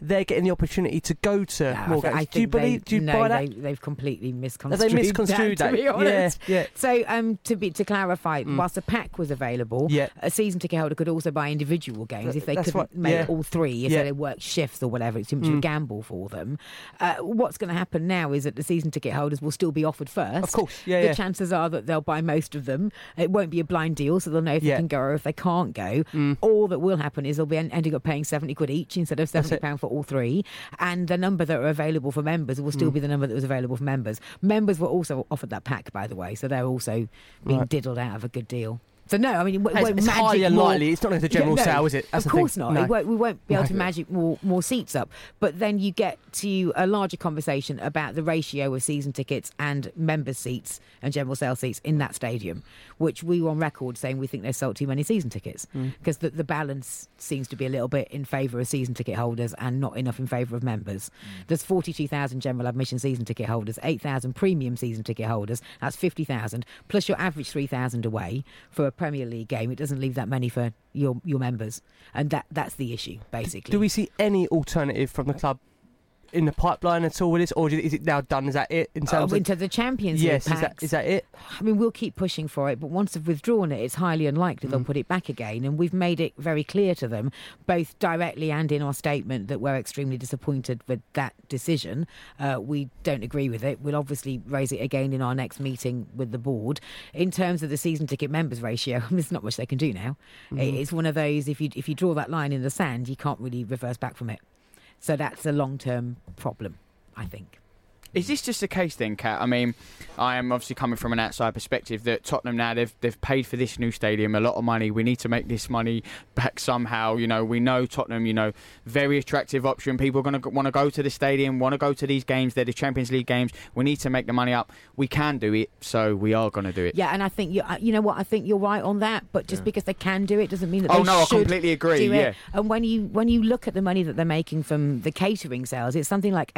they're getting the opportunity to go to more games. Do you buy that? They've completely misconstrued that. They misconstrued that, to be honest. Yeah. So to clarify, whilst a pack was available, a season ticket holder could also buy individual games if they couldn't make all three, if they work shifts or whatever. It's too much of a gamble for them. What's going to happen now is that the season ticket holders will still be offered first. Of course, the chances are that they'll buy most of them. It won't be a blind deal, so they'll know if they can go or if they can't go. All that will happen is they'll be ending up paying £70 each instead of £70 for all three, and the number that are available for members will still be the number that was available for members. Members were also offered that pack, by the way, so they're also being diddled out of a good deal. So no, I mean, it's highly unlikely. It's not like the general sale, is it? That's of course not. No. We won't be able to magic more seats up. But then you get to a larger conversation about the ratio of season tickets and members' seats and general sale seats in that stadium, which we were on record saying we think they sold too many season tickets because the balance seems to be a little bit in favour of season ticket holders and not enough in favour of members. There's 42,000 general admission season ticket holders, 8,000 premium season ticket holders. That's 50,000 plus your average 3,000 away for a Premier League game. It doesn't leave that many for your members, and that's the issue basically. Do we see any alternative from the club in the pipeline at all with this, or is it now done? Is that it in terms into the Champions League? Yes, is that it? I mean, we'll keep pushing for it, but once they've withdrawn it, it's highly unlikely they'll put it back again. And we've made it very clear to them, both directly and in our statement, that we're extremely disappointed with that decision. We don't agree with it. We'll obviously raise it again in our next meeting with the board. In terms of the season ticket members ratio, there's not much they can do now. It's one of those, if you draw that line in the sand, you can't really reverse back from it. So that's a long-term problem, I think. Is this just a case then, Kat? I mean, I am obviously coming from an outside perspective that Tottenham now, they've paid for this new stadium a lot of money. We need to make this money back somehow. You know, we know Tottenham, very attractive option. People are going to want to go to the stadium, want to go to these games. They're the Champions League games. We need to make the money up. We can do it, so we are going to do it. Yeah, and I think, you know what, I think you're right on that, but just because they can do it doesn't mean that they should. Oh, no, I completely agree, do it. And when you look at the money that they're making from the catering sales, it's something like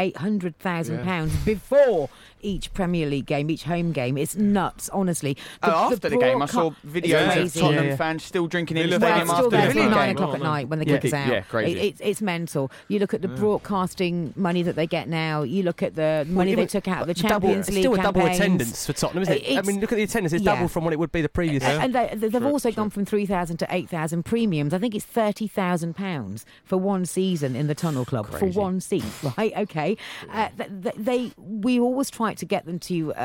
£800,000 before each Premier League game, each home game. It's nuts, honestly. After the game, I saw videos of Tottenham fans still drinking in the stadium after the game. 9 o'clock at night when the kick is out. Yeah, crazy. It's mental. You look at the broadcasting money that they get now. You look at the money they took out of the Champions League still campaigns. A double attendance for Tottenham, isn't it? I mean, look at the attendance. It's double from what it would be the previous year. And they've also gone from 3,000 to 8,000 premiums. I think it's £30,000 for one season in the Tunnel Club for one seat, right? Okay. We always try to get them to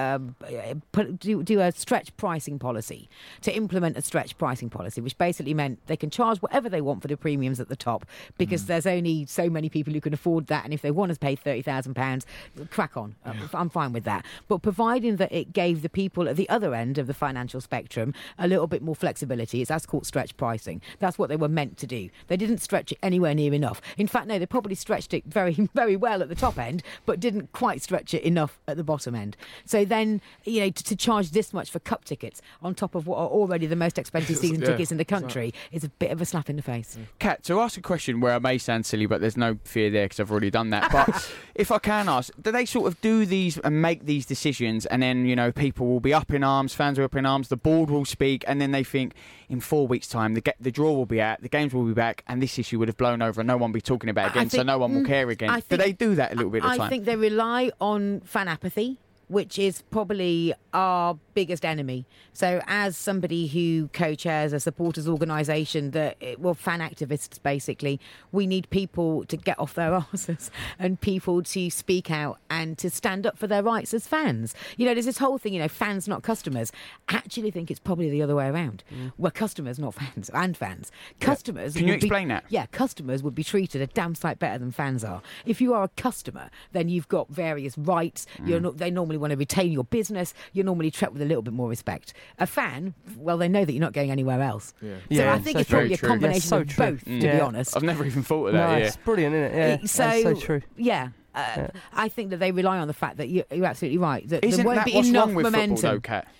do a stretch pricing policy, to implement a stretch pricing policy, which basically meant they can charge whatever they want for the premiums at the top because there's only so many people who can afford that, and if they want to pay £30,000, crack on. I'm fine with that. But providing that it gave the people at the other end of the financial spectrum a little bit more flexibility, that's called stretch pricing. That's what they were meant to do. They didn't stretch it anywhere near enough. In fact, no, they probably stretched it very, very well at the top end, but didn't quite stretch it enough at the bottom end. So then, to charge this much for cup tickets on top of what are already the most expensive season tickets in the country is a bit of a slap in the face. Kat, to ask a question where I may sound silly, but there's no fear there because I've already done that. But if I can ask, do they sort of do these and make these decisions and then, people will be up in arms, fans will be up in arms, the board will speak, and then they think in 4 weeks' time the draw will be out, the games will be back, and this issue would have blown over and no one will be talking about it again, so no one will care again. Do they do that a little bit of the time? I think they rely on fan apathy, which is probably our biggest enemy. So as somebody who co-chairs a supporters organisation fan activists basically, we need people to get off their arses and people to speak out and to stand up for their rights as fans. There's this whole thing, fans not customers. I actually think it's probably the other way around. We're customers, not fans, and fans. Customers. Can you explain that? Yeah, customers would be treated a damn sight better than fans are. If you are a customer, then you've got various rights. They normally want to retain your business. You're normally treated with a little bit more respect. A fan, well, they know that you're not going anywhere else. So I think it's probably a combination of both, to be honest. I've never even thought of that. No, it's brilliant, isn't it? Yeah, that's so true. Yeah. I think that they rely on the fact that you're absolutely right. That Isn't there won't that be what's enough wrong with momentum. football, though, Kat?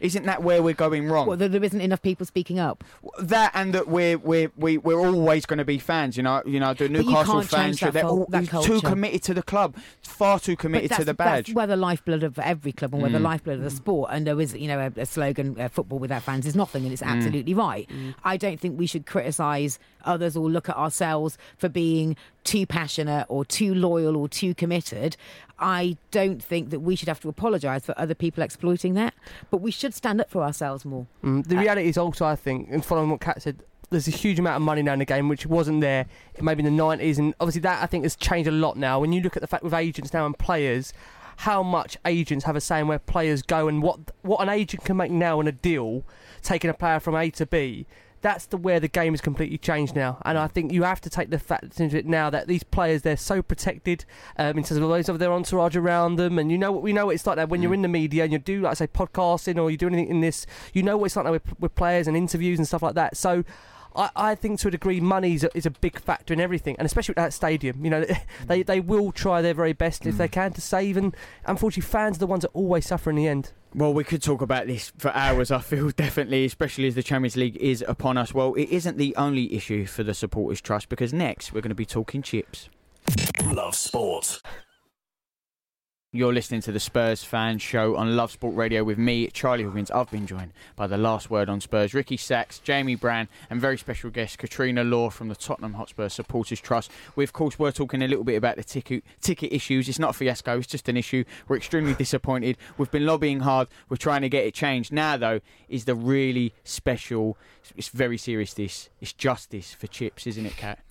Isn't that where we're going wrong? Well, there isn't enough people speaking up. That, and that we're always going to be fans. The Newcastle fans, they're all too committed to the club, far too committed to the badge. That's where the lifeblood of every club and where the lifeblood of the sport. And there is, a slogan: "Football without fans is nothing," and it's absolutely right. I don't think we should criticise others or look at ourselves for being too passionate or too loyal or too committed. I don't think that we should have to apologise for other people exploiting that, but we should stand up for ourselves more. The reality is also, I think, and following what Kat said, there's a huge amount of money now in the game which wasn't there maybe in the 90s, and obviously that I think has changed a lot now. When you look at the fact with agents now and players, how much agents have a say in where players go and what an agent can make now in a deal, taking a player from A to B. That's where the game has completely changed now, and I think you have to take the fact into it now that these players, they're so protected in terms of those of their entourage around them, and we know what it's like now when you're in the media and you do, like I say, podcasting or you do anything in this, you know what it's like now with players and interviews and stuff like that. So I think to a degree money is a big factor in everything, and especially at that stadium. They will try their very best if they can to save, and unfortunately fans are the ones that always suffer in the end. Well, we could talk about this for hours, I feel, definitely, especially as the Champions League is upon us. Well, it isn't the only issue for the Supporters Trust, because next we're going to be talking chips. Love Sport. You're listening to the Spurs Fan Show on Love Sport Radio with me, Charlie Hawkins. I've been joined by the last word on Spurs, Ricky Sachs, Jamie Brand, and very special guest, Katrina Law from the Tottenham Hotspur Supporters Trust. We, of course, were talking a little bit about the ticket issues. It's not a fiasco, it's just an issue. We're extremely disappointed. We've been lobbying hard. We're trying to get it changed. Now, though, is the really special, it's very serious this. It's justice for chips, isn't it, Kat?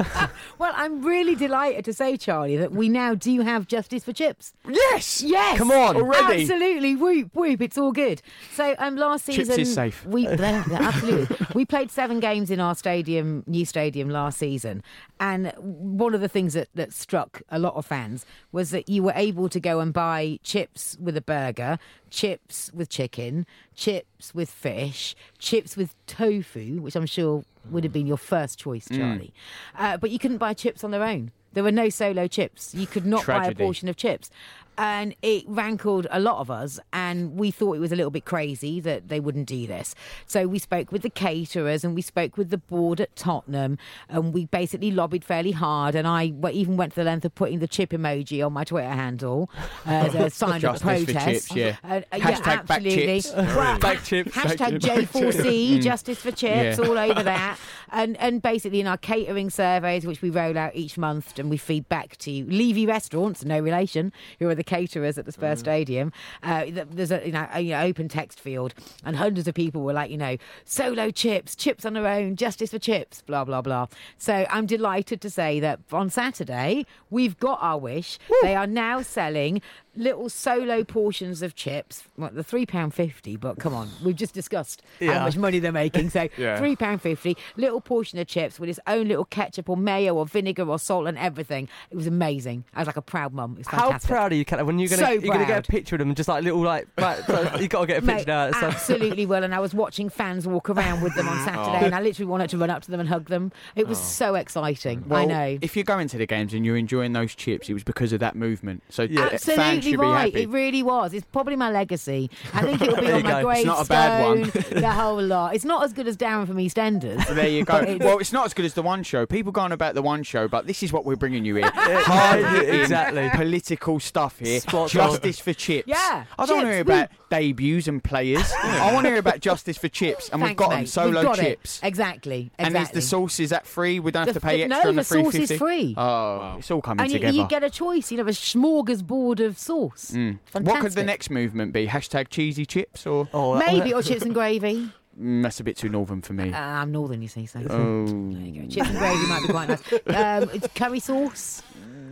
Well, I'm really delighted to say, Charlie, that we now do have justice for chips. Yes! Yes! Come on, already? Absolutely, whoop, whoop, it's all good. So last season... Chips is safe. Absolutely. We played 7 games in our new stadium last season, and one of the things that struck a lot of fans was that you were able to go and buy chips with a burger, chips with chicken, chips with fish, chips with tofu, which I'm sure would have been your first choice, Charlie. But you couldn't buy chips on their own. There were no solo chips. You could not buy a portion of chips. And it rankled a lot of us, and we thought it was a little bit crazy that they wouldn't do this. So we spoke with the caterers and we spoke with the board at Tottenham, and we basically lobbied fairly hard, and I even went to the length of putting the chip emoji on my Twitter handle as a sign of protest. For chips, yeah. Hashtag back chips. Back chips. Hashtag J4C, justice for chips, all over that. And basically in our catering surveys, which we roll out each month, and we feed back to Levy restaurants, no relation, who are the caterers at the Spurs Stadium, there's a open text field, and hundreds of people were like, solo chips on their own, justice for chips, blah blah blah. So I'm delighted to say that on Saturday we've got our wish. Woo! They are now selling little solo portions of chips, the £3.50, but come on, we've just discussed how much money they're making, so £3.50, little portion of chips with its own little ketchup or mayo or vinegar or salt and everything. It was amazing. I was like a proud mum. It was fantastic. How proud are you, Kat, when you're going to get a picture of them and just like little so you've got to get a picture now. Absolutely will, and I was watching fans walk around with them on Saturday, and I literally wanted to run up to them and hug them. It was so exciting. Well, I know. If you're going to the games and you're enjoying those chips, it was because of that movement. So absolutely should right. Be happy. It really was. It's probably my legacy. I think it will be on my gravestone. It's not a bad one. The whole lot. It's not as good as Darren from EastEnders. There you go. Well, it's not as good as the One Show. People go on about the One Show, but this is what we're bringing you here. Exactly. Political stuff here. Spot justice for chips. Yeah. I don't want to hear about debuts and players. I want to hear about justice for chips, and we've got them. Solo chips. Exactly. And is the sauce, is that free? We don't have to pay extra on the $3.50? No, the sauce is free. Oh, it's all coming together. And you get a choice. You have a smorgasbord of sauce. Fantastic. What could the next movement be? Hashtag cheesy chips or maybe or chips and gravy? That's a bit too northern for me. I'm northern, you see. So oh. There you go. Chips and gravy might be quite nice. It's curry sauce.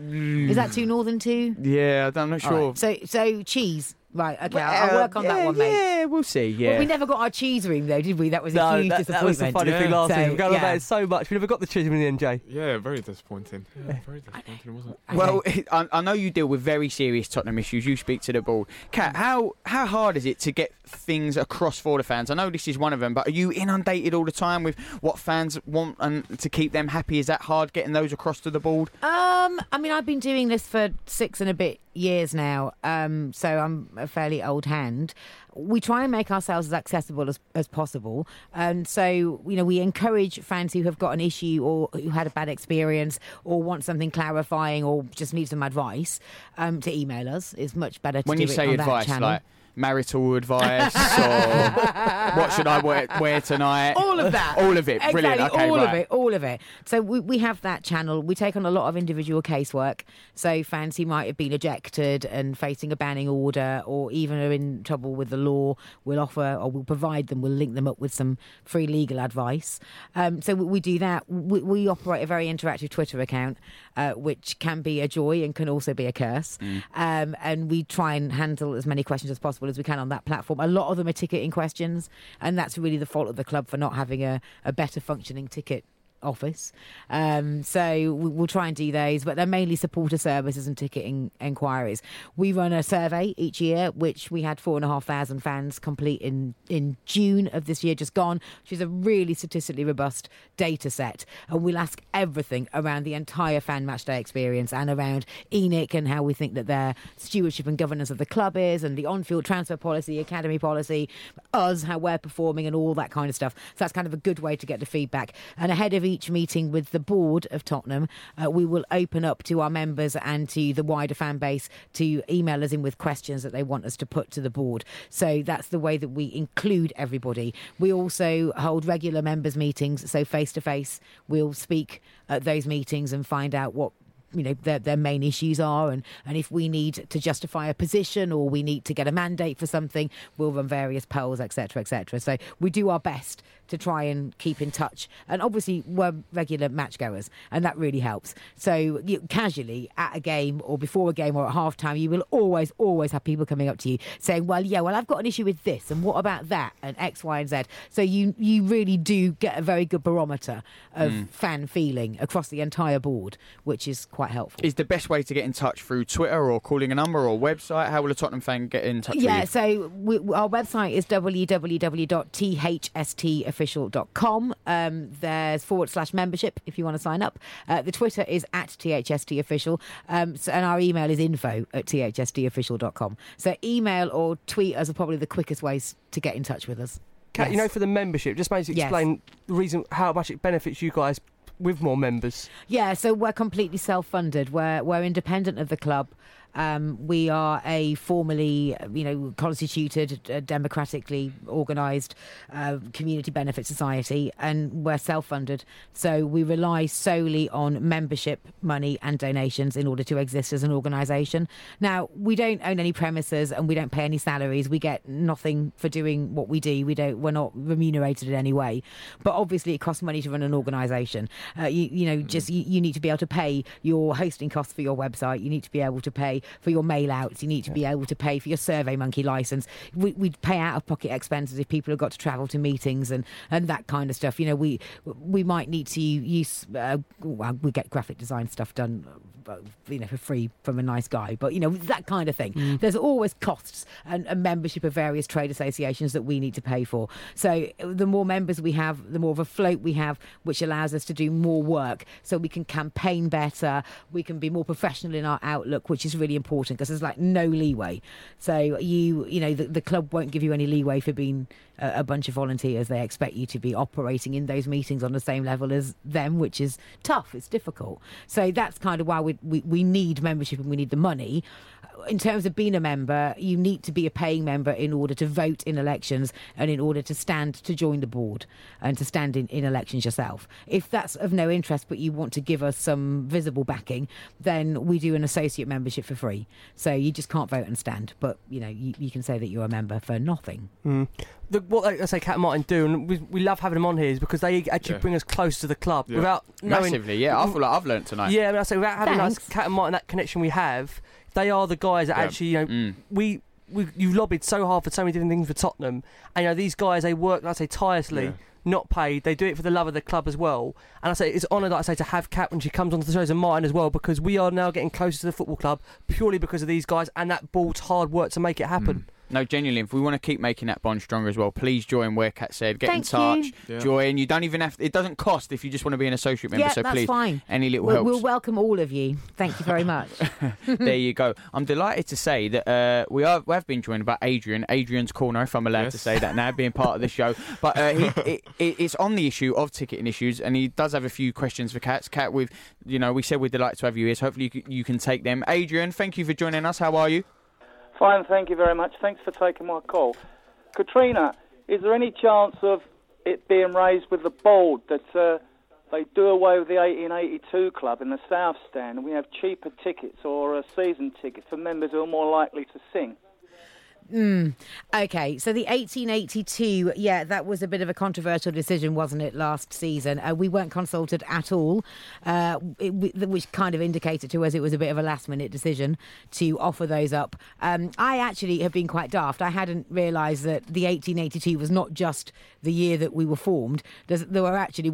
Is that too northern too? Yeah, I'm not sure. Right. So cheese. Right, okay, I'll work on that one, mate. Yeah, we'll see, yeah. Well, we never got our cheese room, though, did we? That was a huge disappointment. That was the funny thing last season. We've gone about it so much. We never got the cheese room in the end, Jay. Yeah, very disappointing. Very disappointing, wasn't it? Well, I know you deal with very serious Tottenham issues. You speak to the board. Kat, how hard is it to get things across for the fans? I know this is one of them, but are you inundated all the time with what fans want and to keep them happy? Is that hard getting those across to the board? I mean, I've been doing this for 6 and a bit years now, so I'm a fairly old hand. We try and make ourselves as accessible as possible, and so we encourage fans who have got an issue or who had a bad experience or want something clarifying or just need some advice to email us. It's much better to when do you it say on advice, that channel. like marital advice or what should I wear tonight? All of that. All of it. Exactly, Brilliant. Okay, all of it. So we have that channel. We take on a lot of individual casework. So fans who might have been ejected and facing a banning order or even are in trouble with the law, we'll offer or we'll provide them, we'll link them up with some free legal advice. So we do that. We operate a very interactive Twitter account, which can be a joy and can also be a curse. And we try and handle as many questions as possible as we can on that platform. A lot of them are ticketing questions, and that's really the fault of the club for not having a better functioning ticket office. So we'll try and do those, but they're mainly supporter services and ticketing enquiries. We run a survey each year, which we had 4,500 fans complete in June of this year just gone, which is a really statistically robust data set, and we'll ask everything around the entire fan match day experience and around ENIC and how we think that their stewardship and governance of the club is, and the on-field transfer policy, academy policy, us, how we're performing and all that kind of stuff. So that's kind of a good way to get the feedback. And ahead of each meeting with the board of Tottenham, we will open up to our members and to the wider fan base to email us in with questions that they want us to put to the board. So that's the way that we include everybody. We also hold regular members meetings, so face to face we'll speak at those meetings and find out what their main issues are, and if we need to justify a position or we need to get a mandate for something, we'll run various polls, etc. So we do our best to try and keep in touch, and obviously we're regular match goers and that really helps. So casually at a game or before a game or at half time, you will always have people coming up to you saying, well I've got an issue with this and what about that and X, Y and Z. So you really do get a very good barometer of fan feeling across the entire board, which is quite helpful. Is the best way to get in touch through Twitter or calling a number or website? How will a Tottenham fan get in touch with you? So our website is www.thstofficial.com. There's /membership if you want to sign up. The Twitter is @THSTofficial, and our email is info@thstofficial.com. So email or tweet us are probably the quickest ways to get in touch with us. Kat, for the membership, just basically explain the reason how much it benefits you guys with more members. Yeah, so we're completely self-funded. We're independent of the club. We are a formally, constituted, democratically organised community benefit society, and we're self-funded. So we rely solely on membership money and donations in order to exist as an organisation. Now, we don't own any premises and we don't pay any salaries. We get nothing for doing what we do. We're not remunerated in any way. But obviously, it costs money to run an organisation. You need to be able to pay your hosting costs for your website. You need to be able to pay for your mail outs, you need to be able to pay for your SurveyMonkey licence. We pay out of pocket expenses if people have got to travel to meetings and that kind of stuff. We might need to use we get graphic design stuff done for free from a nice guy, but that kind of thing. There's always costs and membership of various trade associations that we need to pay for. So the more members we have, the more of a float we have, which allows us to do more work, so we can campaign better, we can be more professional in our outlook, which is really important because there's no leeway. So the club won't give you any leeway for being a bunch of volunteers. They expect you to be operating in those meetings on the same level as them, which is tough. It's difficult. So that's kind of why we need membership and we need the money. In terms of being a member, you need to be a paying member in order to vote in elections and in order to stand to join the board and to stand in elections yourself. If that's of no interest but you want to give us some visible backing, then we do an associate membership for free. So you just can't vote and stand, but you can say that you're a member for nothing. What I say Kat and Martin do, and we love having them on here, is because they actually bring us close to the club without knowing. Massively, I feel like I've learnt tonight. Yeah, I say without having Kat and Martin, that connection we have, they are the guys that actually, you've lobbied so hard for so many different things for Tottenham, and these guys, they work, like I say, tirelessly, not paid. They do it for the love of the club as well. And I say it's honoured, like I say, to have Kat when she comes onto the shows, and Martin as well, because we are now getting closer to the football club purely because of these guys and that board's hard work to make it happen. No, genuinely, if we want to keep making that bond stronger as well, please join Where Cat Said. Get in Thank touch, you. join. You don't even have to, it doesn't cost if you just want to be an associate member. Yeah, so that's please, fine. any little We'll helps. welcome all of you. Thank you very much. There you go. I'm delighted to say that we have been joined by Adrian's Corner, if I'm allowed to say that now, being part of the show. But it's on the issue of ticketing issues, and he does have a few questions for Kat. Kat, we said we're delighted to have you here, so hopefully you can take them. Adrian, thank you for joining us. How are you? Fine, thank you very much. Thanks for taking my call. Katrina, is there any chance of it being raised with the board that they do away with the 1882 club in the South Stand and we have cheaper tickets or season tickets for members who are more likely to sing? Okay, so the 1882, that was a bit of a controversial decision, wasn't it, last season? We weren't consulted at all, which kind of indicated to us it was a bit of a last-minute decision to offer those up. I actually have been quite daft. I hadn't realised that the 1882 was not just the year that we were formed. There were actually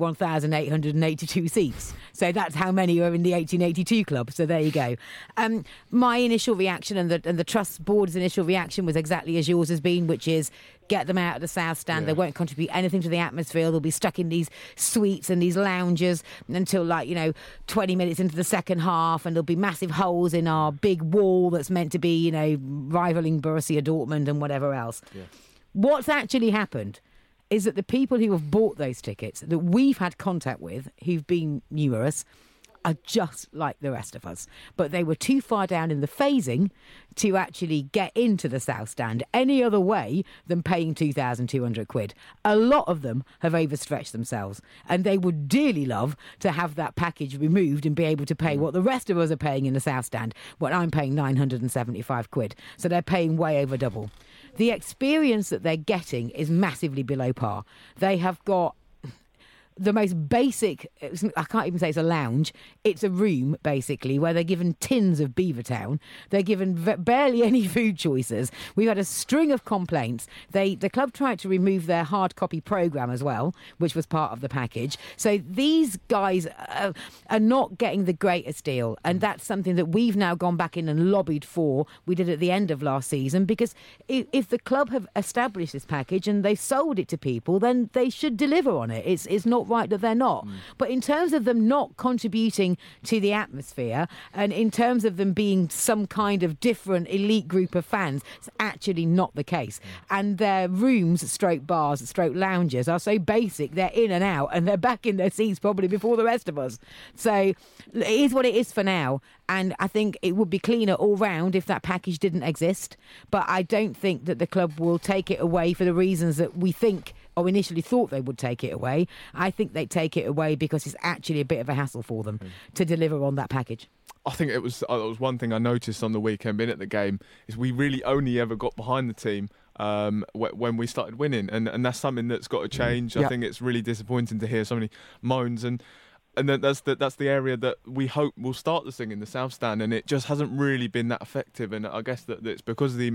1,882 seats. So that's how many are in the 1882 club. So there you go. My initial reaction and the Trust Board's initial reaction was exactly as yours has been, which is get them out of the South Stand. Yeah. They won't contribute anything to the atmosphere. They'll be stuck in these suites and these lounges until 20 minutes into the second half, and there'll be massive holes in our big wall that's meant to be, rivaling Borussia Dortmund and whatever else. Yeah. What's actually happened is that the people who have bought those tickets that we've had contact with, who've been numerous, are just like the rest of us. But they were too far down in the phasing to actually get into the South Stand any other way than paying £2,200. A lot of them have overstretched themselves, and they would dearly love to have that package removed and be able to pay what the rest of us are paying in the South Stand, when I'm paying £975. So they're paying way over double. The experience that they're getting is massively below par. They have got the most basic, I can't even say it's a lounge, it's a room, basically, where they're given tins of Beavertown. They're given barely any food choices. We've had a string of complaints. The club tried to remove their hard copy programme as well, which was part of the package. So these guys are not getting the greatest deal, and that's something that we've now gone back in and lobbied for. We did at the end of last season, because if the club have established this package and they've sold it to people, then they should deliver on it. It's not right that they're not. But in terms of them not contributing to the atmosphere, and in terms of them being some kind of different elite group of fans, it's actually not the case. And their rooms, stroke bars, stroke lounges are so basic, they're in and out, and they're back in their seats probably before the rest of us. So it is what it is for now. And I think it would be cleaner all round if that package didn't exist. But I don't think that the club will take it away for the reasons that we think or initially thought they would take it away. I think they take it away because it's actually a bit of a hassle for them to deliver on that package. I think it was one thing I noticed on the weekend being at the game is we really only ever got behind the team when we started winning, and that's something that's got to change. I think it's really disappointing to hear so many moans, and that's the area that we hope will start the thing in the South Stand, and it just hasn't really been that effective. And I guess that it's because of the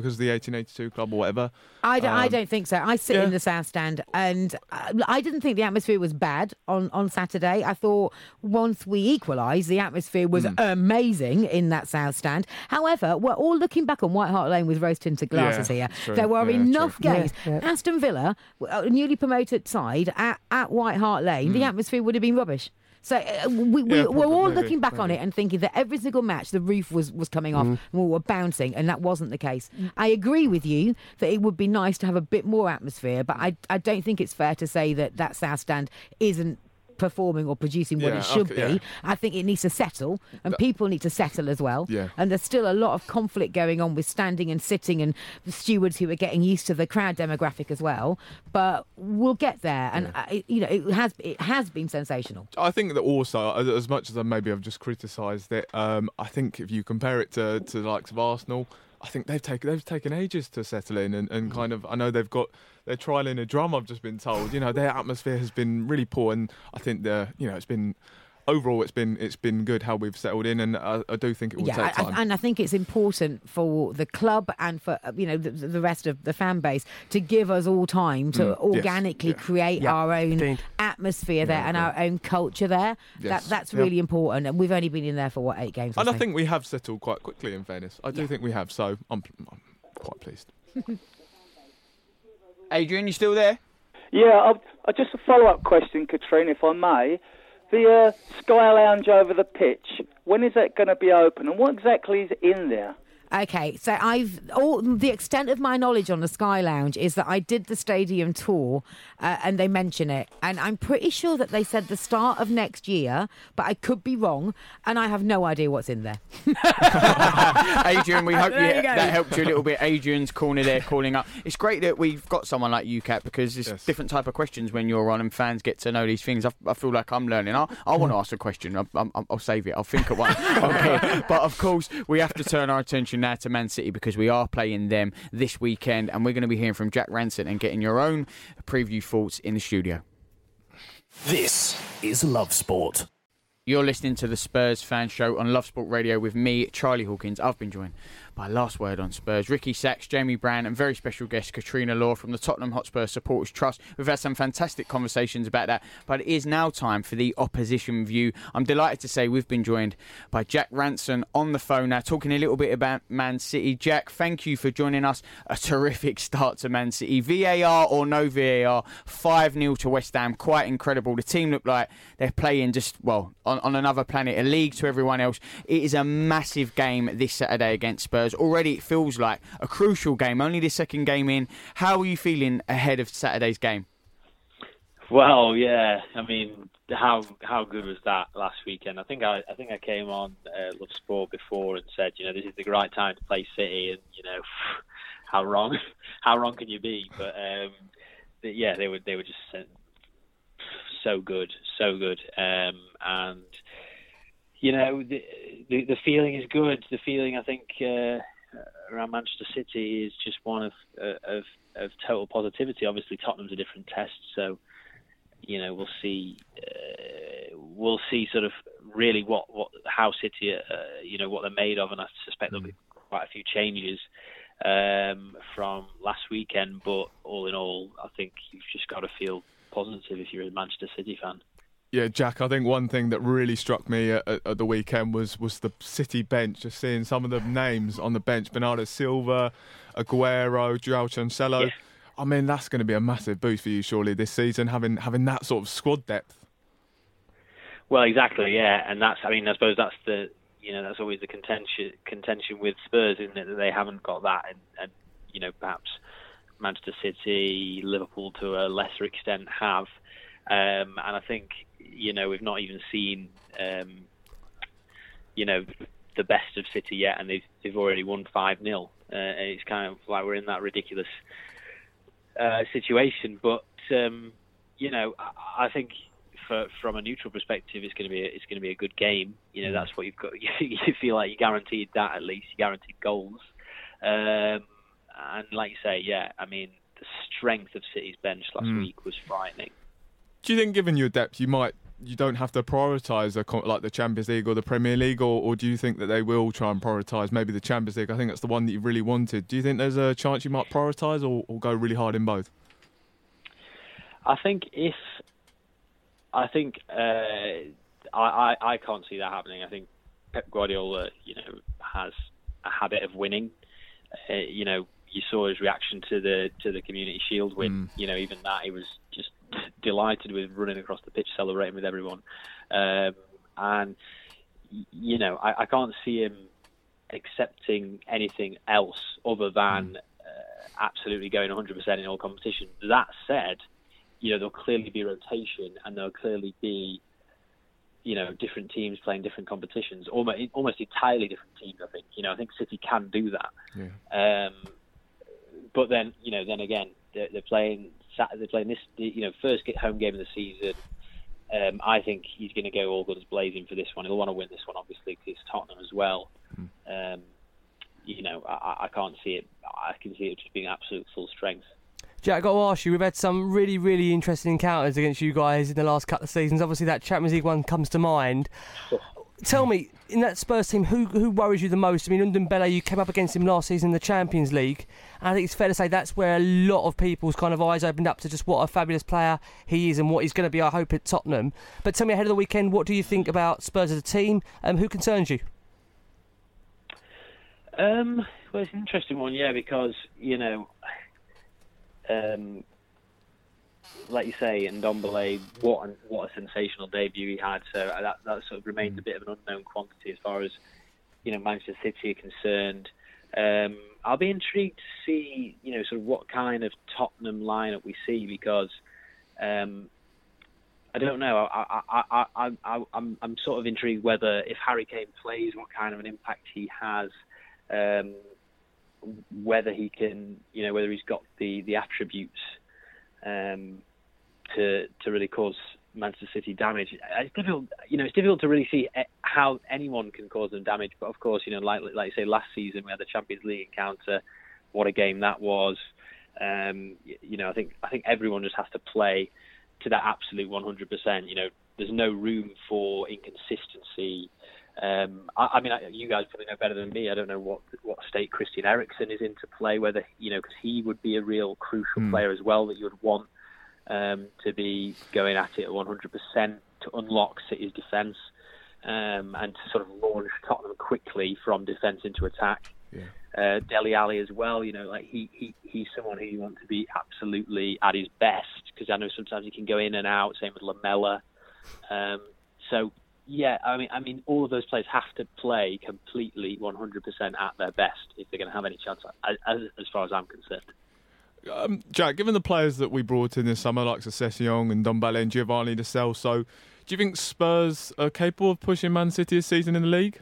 1882 club or whatever. I don't think so. I sit in the South Stand, and I didn't think the atmosphere was bad on Saturday. I thought once we equalised, the atmosphere was amazing in that South Stand. However, we're all looking back on White Hart Lane with rose-tinted glasses here. True. There were enough games. Aston Villa, a newly promoted side at White Hart Lane, the atmosphere would have been rubbish. So we're all looking back on it and thinking that every single match the roof was coming off and we were bouncing, and that wasn't the case. I agree with you that it would be nice to have a bit more atmosphere, but I don't think it's fair to say that South Stand isn't performing or producing what it should be. I think it needs to settle, and people need to settle as well. And there's still a lot of conflict going on with standing and sitting, and the stewards who are getting used to the crowd demographic as well. But we'll get there, and it has been sensational. I think that also, as much as I've just criticised it, I think if you compare it to the likes of Arsenal, I think they've taken ages to settle in, and kind of, I know they're trialling a drum, I've just been told. Their atmosphere has been really poor, and I think it's been overall it's been good how we've settled in, and I do think it will take time. And I think it's important for the club and for the rest of the fan base to give us all time to organically create our own atmosphere there and our own culture there. That's really important, and we've only been in there for 8 games. And I think we have settled quite quickly, in fairness. I do think we have, so I'm quite pleased. Adrian, you still there? Yeah, just a follow-up question, Katrina, if I may. The Sky Lounge over the pitch, when is that going to be open, and what exactly is in there? Okay, so the extent of my knowledge on the Sky Lounge is that I did the stadium tour and they mention it. And I'm pretty sure that they said the start of next year, but I could be wrong. And I have no idea what's in there. Adrian, we hope that helped you a little bit. Adrian's corner there calling up. It's great that we've got someone like you, Kat, because it's different type of questions when you're on and fans get to know these things. I feel like I'm learning. I want to ask a question. I'll save it. I'll think of one. Okay. But of course, we have to turn our attention now to Man City because we are playing them this weekend, and we're going to be hearing from Jack Ranson and getting your own preview thoughts in the studio. This is Love Sport. You're listening to the Spurs Fan Show on Love Sport Radio with me, Charlie Hawkins. I've been joined by Last Word on Spurs, Ricky Sachs, Jamie Brown, and very special guest Katrina Law from the Tottenham Hotspur Supporters Trust. We've had some fantastic conversations about that, but it is now time for the opposition view. I'm delighted to say we've been joined by Jack Ranson on the phone now, talking a little bit about Man City. Jack, thank you for joining us. A terrific start to Man City. VAR or no VAR, 5-0 to West Ham. Quite incredible. The team look like they're playing just, well, on another planet, a league to everyone else. It is a massive game this Saturday against Spurs. Already it feels like a crucial game, only the second game in. How are you feeling ahead of Saturday's game? Well, yeah, I mean, how good was that last weekend? I think I came on Love Sport before and said, this is the right time to play City, and how wrong can you be? But yeah, they were just so good, and the feeling is good. The feeling, I think, around Manchester City is just one of total positivity. Obviously, Tottenham's a different test, so we'll see sort of really how City what they're made of, and I suspect there'll be quite a few changes from last weekend. But all in all, I think you've just got to feel positive if you're a Manchester City fan. Yeah, Jack, I think one thing that really struck me at the weekend was the City bench, just seeing some of the names on the bench. Bernardo Silva, Aguero, João Cancelo. Yeah. I mean, that's going to be a massive boost for you, surely, this season, having that sort of squad depth. Well, exactly, yeah. And I suppose that's that's always the contention with Spurs, isn't it, that they haven't got that. And perhaps Manchester City, Liverpool to a lesser extent have. And I think, we've not even seen, the best of City yet, and they've already won 5-0. It's kind of like we're in that ridiculous situation. But, I think from a neutral perspective, it's going to be a good game. That's what you've got. You feel like you guaranteed that at least. You guaranteed goals. And like you say, yeah, I mean, the strength of City's bench last week was frightening. Do you think, given your depth, you don't have to prioritise like the Champions League or the Premier League, or do you think that they will try and prioritise maybe the Champions League? I think that's the one that you really wanted. Do you think there's a chance you might prioritise or go really hard in both? I can't see that happening. I think Pep Guardiola, has a habit of winning. You saw his reaction to the Community Shield win. Even that, he was just delighted with running across the pitch, celebrating with everyone. I can't see him accepting anything else other than absolutely going 100% in all competitions. That said, there'll clearly be rotation, and there'll clearly be different teams playing different competitions, almost entirely different teams. I think I think City can do that. Yeah. But then again, they're playing this first home game of the season. I think he's going to go all guns blazing for this one. He'll want to win this one, obviously, because it's Tottenham as well. I can't see it. I can see it just being absolute full strength. Jack, I've got to ask you, we've had some really, really interesting encounters against you guys in the last couple of seasons. Obviously, that Champions League one comes to mind. Tell me, in that Spurs team, who worries you the most? I mean, Ndombele, you came up against him last season in the Champions League, and I think it's fair to say that's where a lot of people's kind of eyes opened up to just what a fabulous player he is and what he's going to be, I hope, at Tottenham. But tell me, ahead of the weekend, what do you think about Spurs as a team? Who concerns you? Well, it's an interesting one, yeah, because, like you say, Ndombele, what a sensational debut he had. So that sort of remains a bit of an unknown quantity as far as, Manchester City are concerned. I'll be intrigued to see, sort of what kind of Tottenham lineup we see, because I don't know. I'm sort of intrigued whether, if Harry Kane plays, what kind of an impact he has. Whether he can, whether he's got the attributes to really cause Manchester City damage. It's difficult, it's difficult to really see how anyone can cause them damage. But of course, like you say, last season we had the Champions League encounter. What a game that was! I think everyone just has to play to that absolute 100%. There's no room for inconsistency. You guys probably know better than me. I don't know what state Christian Eriksen is in to play, whether, because he would be a real crucial player as well that you would want to be going at it at 100% to unlock City's defence and to sort of launch Tottenham quickly from defence into attack. Yeah. Dele Alli as well, he's someone who you want to be absolutely at his best, because I know sometimes he can go in and out, same with Lamella. Yeah, I mean, all of those players have to play completely 100% at their best if they're going to have any chance, as far as I'm concerned. Jack, given the players that we brought in this summer, like Sessegnon and Ndombele and Giovanni Lo Celso, do you think Spurs are capable of pushing Man City this season in the league?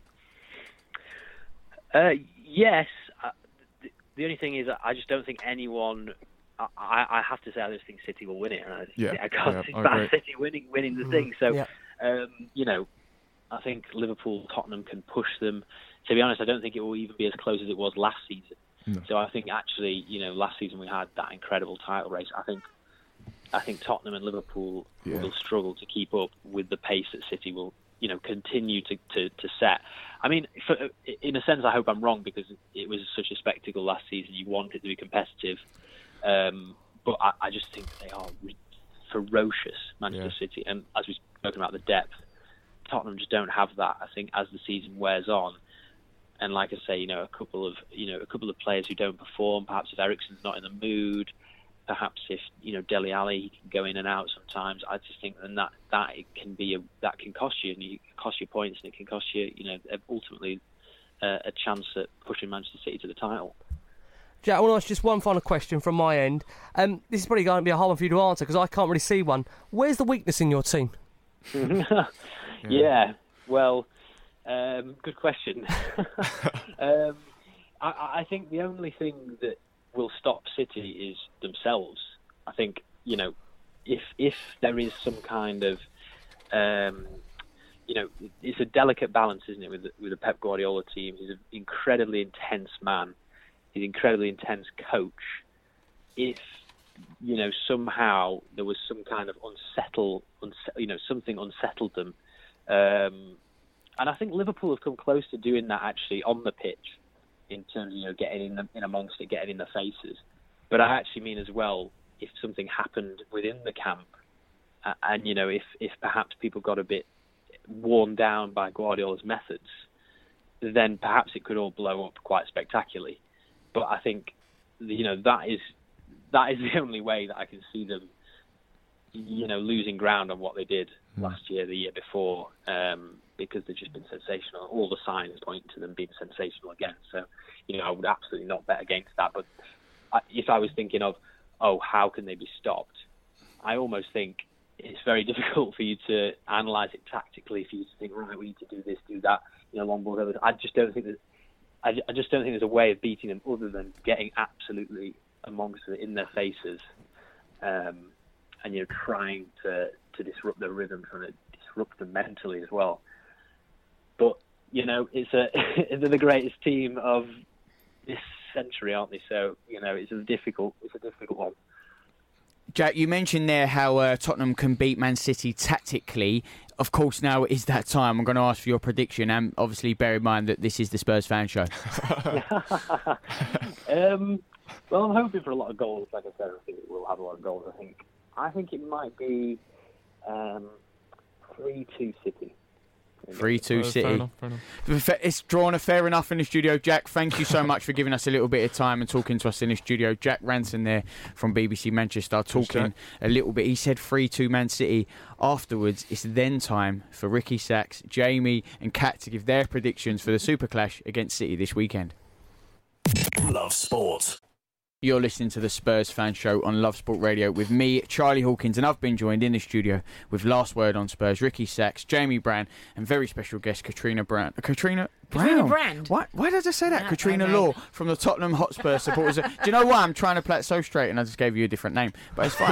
Yes. The only thing is, I just don't think anyone. I have to say, I just think City will win it. I can't see Man City winning the thing. So. Yeah. I think Liverpool, Tottenham can push them. To be honest, I don't think it will even be as close as it was last season. No. So I think actually, last season we had that incredible title race. I think Tottenham and Liverpool will struggle to keep up with the pace that City will, continue to set. I mean, in a sense, I hope I'm wrong, because it was such a spectacle last season. You want it to be competitive, but I just think they are ferocious, Manchester City, and as we've spoken about the depth, Tottenham just don't have that. I think as the season wears on, and like I say, a couple of players who don't perform, perhaps if Eriksen's not in the mood, perhaps if Dele Alli, he can go in and out sometimes. I just think that it can be that can cost you, and it can cost you points, and it can cost you ultimately a chance at pushing Manchester City to the title. Jack, I want to ask just one final question from my end. This is probably going to be a hard one for you to answer, because I can't really see one. Where's the weakness in your team? Yeah, well, good question. I think the only thing that will stop City is themselves. I think, if there is some kind of, it's a delicate balance, isn't it, with a Pep Guardiola team. He's an incredibly intense man. He's an incredibly intense coach. If, somehow there was some kind of something unsettled them. And I think Liverpool have come close to doing that actually on the pitch, in terms of, getting in amongst it, getting in the faces. But I actually mean as well, if something happened within the camp, and, if perhaps people got a bit worn down by Guardiola's methods, then perhaps it could all blow up quite spectacularly. But I think, that is the only way that I can see them, losing ground on what they did last year, the year before, because they've just been sensational. All the signs point to them being sensational again. So, I would absolutely not bet against that. But if I was thinking of, how can they be stopped? I almost think it's very difficult for you to analyse it tactically, for you to think, right, we need to do this, do that, long ball. I just don't think there's a way of beating them other than getting absolutely amongst it, in their faces, and trying to disrupt their rhythm, trying to disrupt them mentally as well. But they're the greatest team of this century, aren't they? So it's a difficult one. Jack, you mentioned there how Tottenham can beat Man City tactically. Of course, now is that time. I'm going to ask for your prediction, and obviously bear in mind that this is the Spurs fan show. Well, I'm hoping for a lot of goals. Like I said, I think it will have a lot of goals. I think it might be 3-2 City. 3-2 City. Fair enough. It's drawn a fair enough in the studio. Jack, thank you so much for giving us a little bit of time and talking to us in the studio. Jack Ranson there from BBC Manchester talking a little bit. He said 3-2 Man City. Afterwards, it's then time for Ricky Sachs, Jamie and Kat to give their predictions for the Super Clash against City this weekend. Love Sport. You're listening to the Spurs Fan Show on Love Sport Radio with me, Charlie Hawkins, and I've been joined in the studio with Last Word on Spurs, Ricky Sachs, Jamie Brand, and very special guest, Katrina Brand. Katrina Brand? Why did I say that? Katrina Law from the Tottenham Hotspur supporters. Do you know why? I'm trying to play it so straight and I just gave you a different name, but it's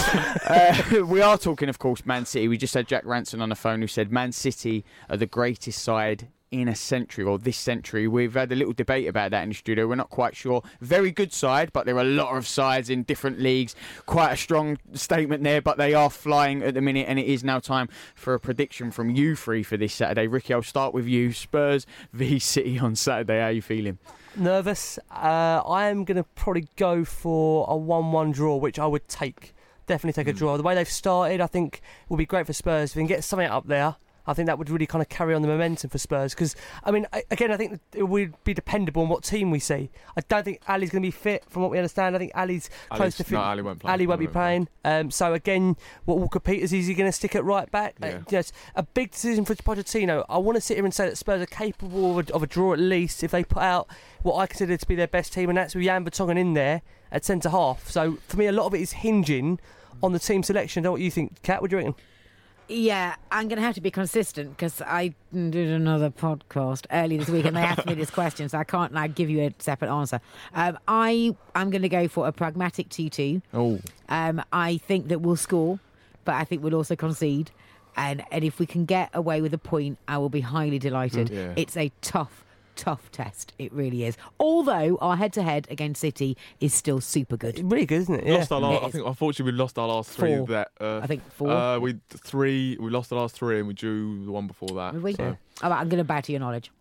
fine. We are talking, of course, Man City. We just had Jack Ranson on the phone who said Man City are the greatest side in a century, or this century. We've had a little debate about that in the studio. We're not quite sure. Very good side, but there are a lot of sides in different leagues. Quite a strong statement there, but they are flying at the minute, and it is now time for a prediction from you three for this Saturday. Ricky, I'll start with you. Spurs v City on Saturday. How are you feeling? Nervous. I am going to probably go for a 1-1 draw, which I would take. Definitely take a draw. The way they've started, I think, will be great for Spurs. If we can get something up there, I think that would really kind of carry on the momentum for Spurs. Because, I mean, again, I think it would be dependable on what team we see. I don't think Ali's going to be fit, from what we understand. I think Ali's close to fit. No, Ali won't play. Ali won't be playing. So, again, what Walker Peters, is he going to stick at right back? Yeah. Yes, a big decision for Pochettino. I want to sit here and say that Spurs are capable of a draw at least if they put out what I consider to be their best team, and that's with Jan Vertonghen in there at centre-half. So, for me, a lot of it is hinging on the team selection. I don't know what you think, Kat. What do you reckon? Yeah, I'm going to have to be consistent because I did another podcast early this week and they asked me this question, so I can't now give you a separate answer. I'm going to go for a pragmatic 2-2. Oh. I think that we'll score, but I think we'll also concede. And if we can get away with a point, I will be highly delighted. Yeah. It's a tough test. It really is. Although our head-to-head against City is still super good. Really good, isn't it? Yeah. I think, unfortunately, we lost our last three. I think 4. We lost the last 3 and we drew the one before that. Did we? So. All right, I'm going to bow to your knowledge.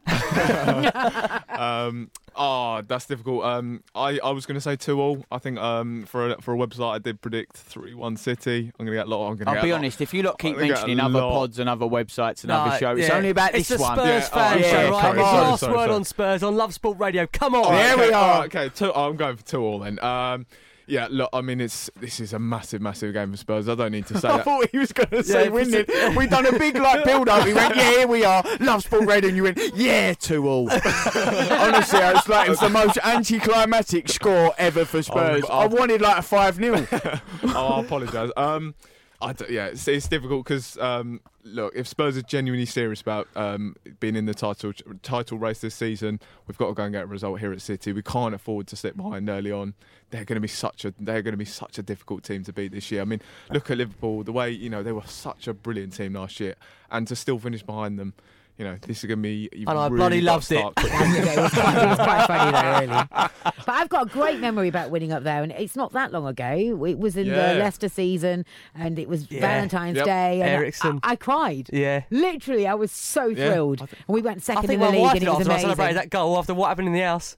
That's difficult. I was going to say 2-2. I think for a website I did predict 3-1 City. I'm going to get a lot. I'll be honest. If you lot keep mentioning other pods and other websites and other shows, it's only about it's this one. It's the Spurs fan show, right? Come It's on. Last Word on Spurs on Love Sport Radio. Come on. There we are. Okay, I'm going for 2-2 then. Yeah, look, I mean, this is a massive game for Spurs. I don't need to say I that. thought he was going to say winning. We've done a big build-up. He went, yeah, here we are, Love Sport Radio, and you went, yeah, 2-2. Honestly, it's the most anticlimactic score ever for Spurs. I wanted like a 5-0. I apologise. It's difficult because look, if Spurs are genuinely serious about being in the title race this season, we've got to go and get a result here at City. We can't afford to sit behind early on. They're going to be such a difficult team to beat this year. I mean, look at Liverpool. The way they were such a brilliant team last year, and to still finish behind them. This is going to be... And I bloody loved it. It was quite funny though, really. But I've got a great memory about winning up there, and it's not that long ago. It was in the Leicester season, and it was Valentine's Day. And Ericsson. I cried. Yeah. Literally, I was so thrilled. And we went second in the my league, wife and it was after I amazing. celebrated that goal after what happened in the house.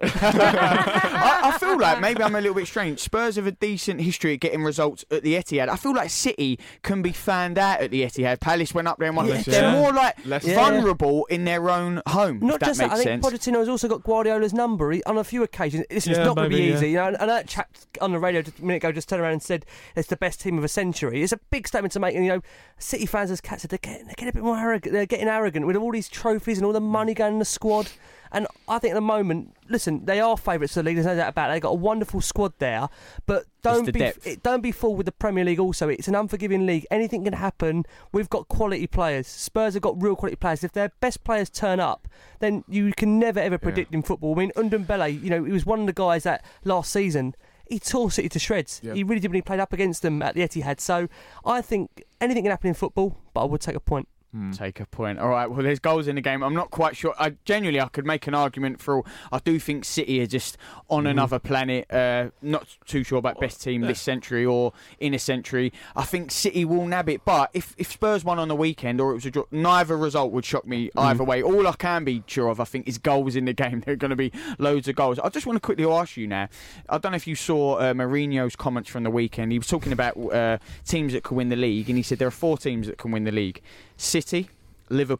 I feel like maybe I'm a little bit strange. Spurs have a decent history at getting results at the Etihad. I feel like City can be fanned out at the Etihad. Palace went up there and won. They're more like vulnerable in their own home. Not if just that that, makes I think sense. Pochettino's also got Guardiola's number on a few occasions. Listen, it's not going to be easy. And that chap on the radio just a minute ago just turned around and said it's the best team of a century. It's a big statement to make. And, City fans, as Kat said, they're getting a bit more arrogant. They're getting arrogant with all these trophies and all the money going in the squad. And I think at the moment, listen, they are favourites of the league. There's no doubt about it. They've got a wonderful squad there, but don't be fooled with the Premier League. Also, it's an unforgiving league. Anything can happen. We've got quality players. Spurs have got real quality players. If their best players turn up, then you can never ever predict in football. I mean, Ndombele, he was one of the guys that last season he tore City to shreds. Yep. He really did when he played up against them at the Etihad. So I think anything can happen in football, but I would take a point. Take a point. All right, well, there's goals in the game. I'm not quite sure. I could make an argument for... I do think City are just on another planet. Not too sure about best team this century or in a century. I think City will nab it. But if Spurs won on the weekend or it was a draw, neither result would shock me either way. All I can be sure of, I think, is goals in the game. There are going to be loads of goals. I just want to quickly ask you now. I don't know if you saw Mourinho's comments from the weekend. He was talking about teams that could win the league, and he said there are 4 teams that can win the league. City, Liverpool,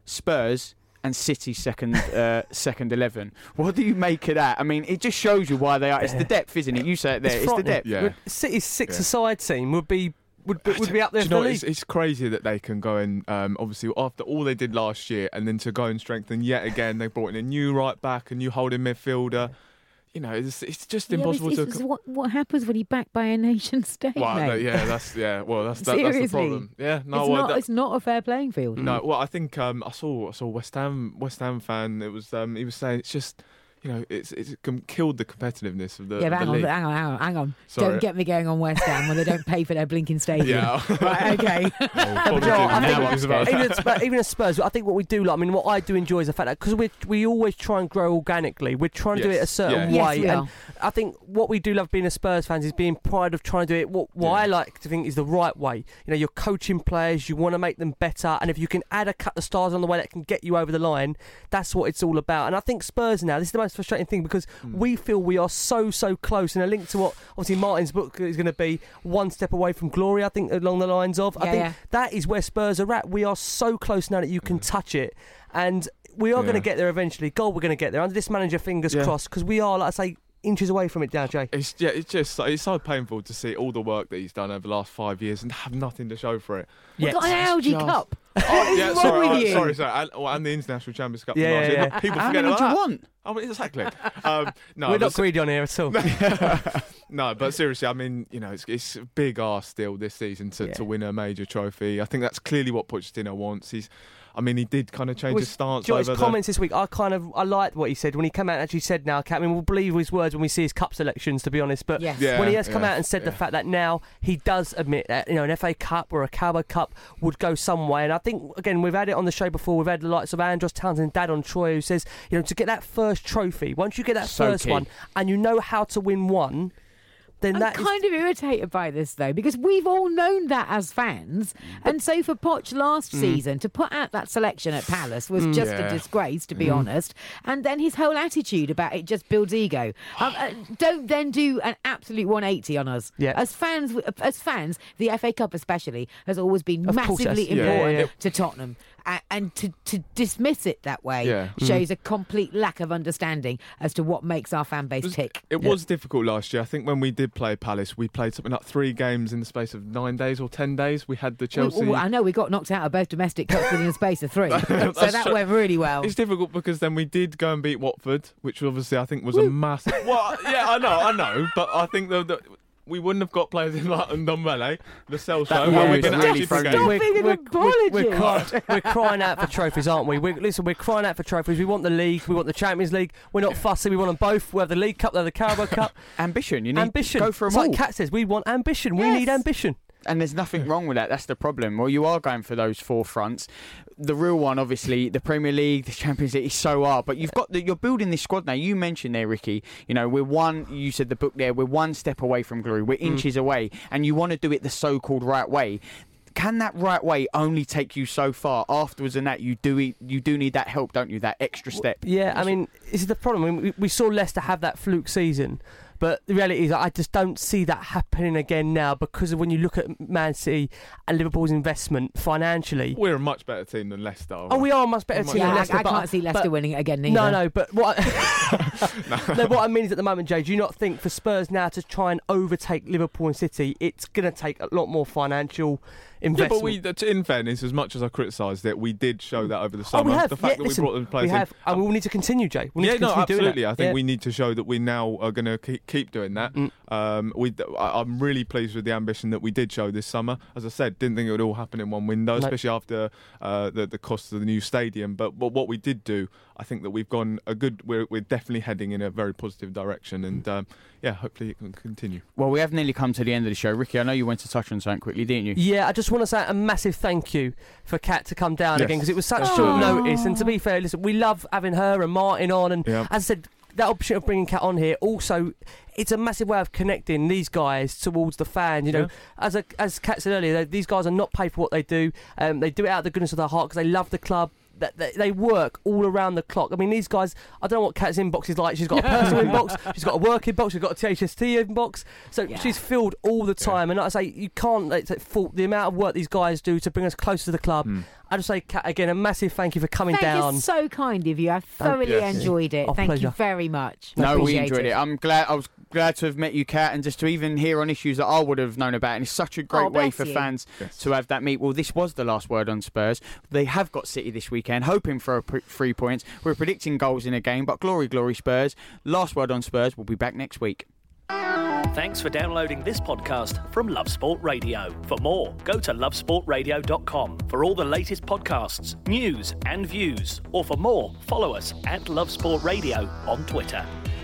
Spurs and City's second 11. What do you make of that? I mean, it just shows you why they are. It's the depth, isn't it? You say it there. It's the depth. Yeah. City's six-a-side team would be up there for the league. It's crazy that they can go and obviously after all they did last year, and then to go and strengthen yet again, they brought in a new right back, a new holding midfielder. You know, it's just impossible to. What happens when you're backed by a nation state? Well, mate? that's the problem. Yeah, it's not a fair playing field. No, well, I think I saw West Ham fan. It was he was saying it's just. You know, it's killed the competitiveness of the Yeah, but hang on. Sorry. Don't get me going on West Ham when they don't pay for their blinking stadium. Yeah. Right, okay. Even as Spurs, I think what we do like, I mean, what I do enjoy is the fact that because we always try and grow organically, we're trying to do it a certain way. Yes, and I think what we do love being as Spurs fans is being proud of trying to do it what I like to think is the right way. You know, you're coaching players, you want to make them better, and if you can add a couple of stars on the way that can get you over the line, that's what it's all about. And I think Spurs now, this is the most frustrating thing because we feel we are so close, and a link to what obviously Martin's book is going to be, one step away from glory, I think, along the lines of I think that is where Spurs are at. We are so close now that you can touch it, and we are going to get there eventually. We're going to get there under this manager, fingers crossed, because we are, like I say, inches away from it now, Jay. It's so painful to see all the work that he's done over the last 5 years and have nothing to show for it. We've got an Algae Cup. Sorry. And the International Champions Cup. Yeah. People How forget many about do you that. want? Oh, exactly. No, we're not greedy on here at all. No, but seriously, I mean, you know, it's a big ask still this season to win a major trophy. I think that's clearly what Pochettino wants. He did kind of change his stance over his comments this week. I liked what he said when he came out and actually said now, I mean, we'll believe his words when we see his cup selections, to be honest. But when he has come out and said the fact that now he does admit that, you know, an FA Cup or a Carabao Cup would go some way. And I think, again, we've had it on the show before. We've had the likes of Andros Townsend, Dad on Troy, who says, you know, to get that first trophy, once you get that first one and you know how to win one, then I'm kind of irritated by this, though, because we've all known that as fans. And so for Poch last season, to put out that selection at Palace was just a disgrace, to be honest. And then his whole attitude about it just builds ego. Don't then do an absolute 180 on us. Yeah. As fans, the FA Cup especially has always been massively important to Tottenham. And to dismiss it that way shows a complete lack of understanding as to what makes our fan base tick. It was difficult last year. I think when we did play Palace, we played something like 3 games in the space of 9 days or 10 days. We had the Chelsea... I know we got knocked out of both domestic cups within the space of 3. So that went really well. It's difficult because then we did go and beat Watford, which obviously I think was a massive... Well, yeah, I know. But I think we wouldn't have got players in like Ndombele, the Cell Show. We're crying out for trophies, aren't we? We're crying out for trophies. We want the league. We want the Champions League. We're not fussy. We want them both. We have the League Cup. They have the Carabao Cup. Ambition. You need ambition. Go for them it's all. Like Kat says, we want ambition. We need ambition. And there's nothing wrong with that. That's the problem. Well, you are going for those 4 fronts. The real one, obviously, the Premier League, the Champions League is so hard. But you're building this squad now. You mentioned there, Ricky, you know, you said the book there, we're 1 step away from glory. We're inches away. And you want to do it the so-called right way. Can that right way only take you so far? Afterwards and that, you do need that help, don't you? That extra step. Yeah, I mean, this is the problem. I mean, we saw Leicester have that fluke season. But the reality is I just don't see that happening again now because of when you look at Man City and Liverpool's investment financially. We're a much better team than Leicester. Oh, we are a much better team than Leicester. I can't see Leicester winning it again neither. No, but what what I mean is at the moment, Jay, do you not think for Spurs now to try and overtake Liverpool and City, it's going to take a lot more financial investment? Yeah, but in fairness, as much as I criticised it, we did show that over the summer. We have. The fact that we brought the players in. And we'll need to continue, Jay. We'll need to continue absolutely. Doing that. I think we need to show that we now are going to keep doing that. I'm really pleased with the ambition that we did show this summer. As I said, didn't think it would all happen in one window, especially after the cost of the new stadium. But what we did do, I think that we've gone we're definitely heading in a very positive direction, and hopefully it can continue. Well, we have nearly come to the end of the show. Ricky, I know you went to touch on something quickly, didn't you? Yeah, I just want to say a massive thank you for Kat to come down again, because it was such short notice. And to be fair, listen, we love having her and Martin on, and as I said, that option of bringing Kat on here also, it's a massive way of connecting these guys towards the fans. You know, as Kat said earlier, these guys are not paid for what they do. They do it out of the goodness of their heart because they love the club. that they work all around the clock. I mean, these guys, I don't know what Kat's inbox is like. She's got a personal inbox, she's got a work inbox, she's got a THST inbox. So she's filled all the time. And like I say, you can't fault the amount of work these guys do to bring us closer to the club. I just say, Kat, again, a massive thank you for coming down. Thank you, so kind of you. I thoroughly enjoyed it. Thank pleasure. you very much. No, we enjoyed it. I was glad to have met you, Kat, and just to even hear on issues that I would have known about. And it's such a great way for fans to have that meet. Well, this was the last word on Spurs. They have got City this weekend, hoping for 3 points. We're predicting goals in a game, but glory, glory, Spurs. Last word on Spurs. We'll be back next week. Thanks for downloading this podcast from Love Sport Radio. For more, go to lovesportradio.com for all the latest podcasts, news and views. Or for more, follow us at Love Sport Radio on Twitter.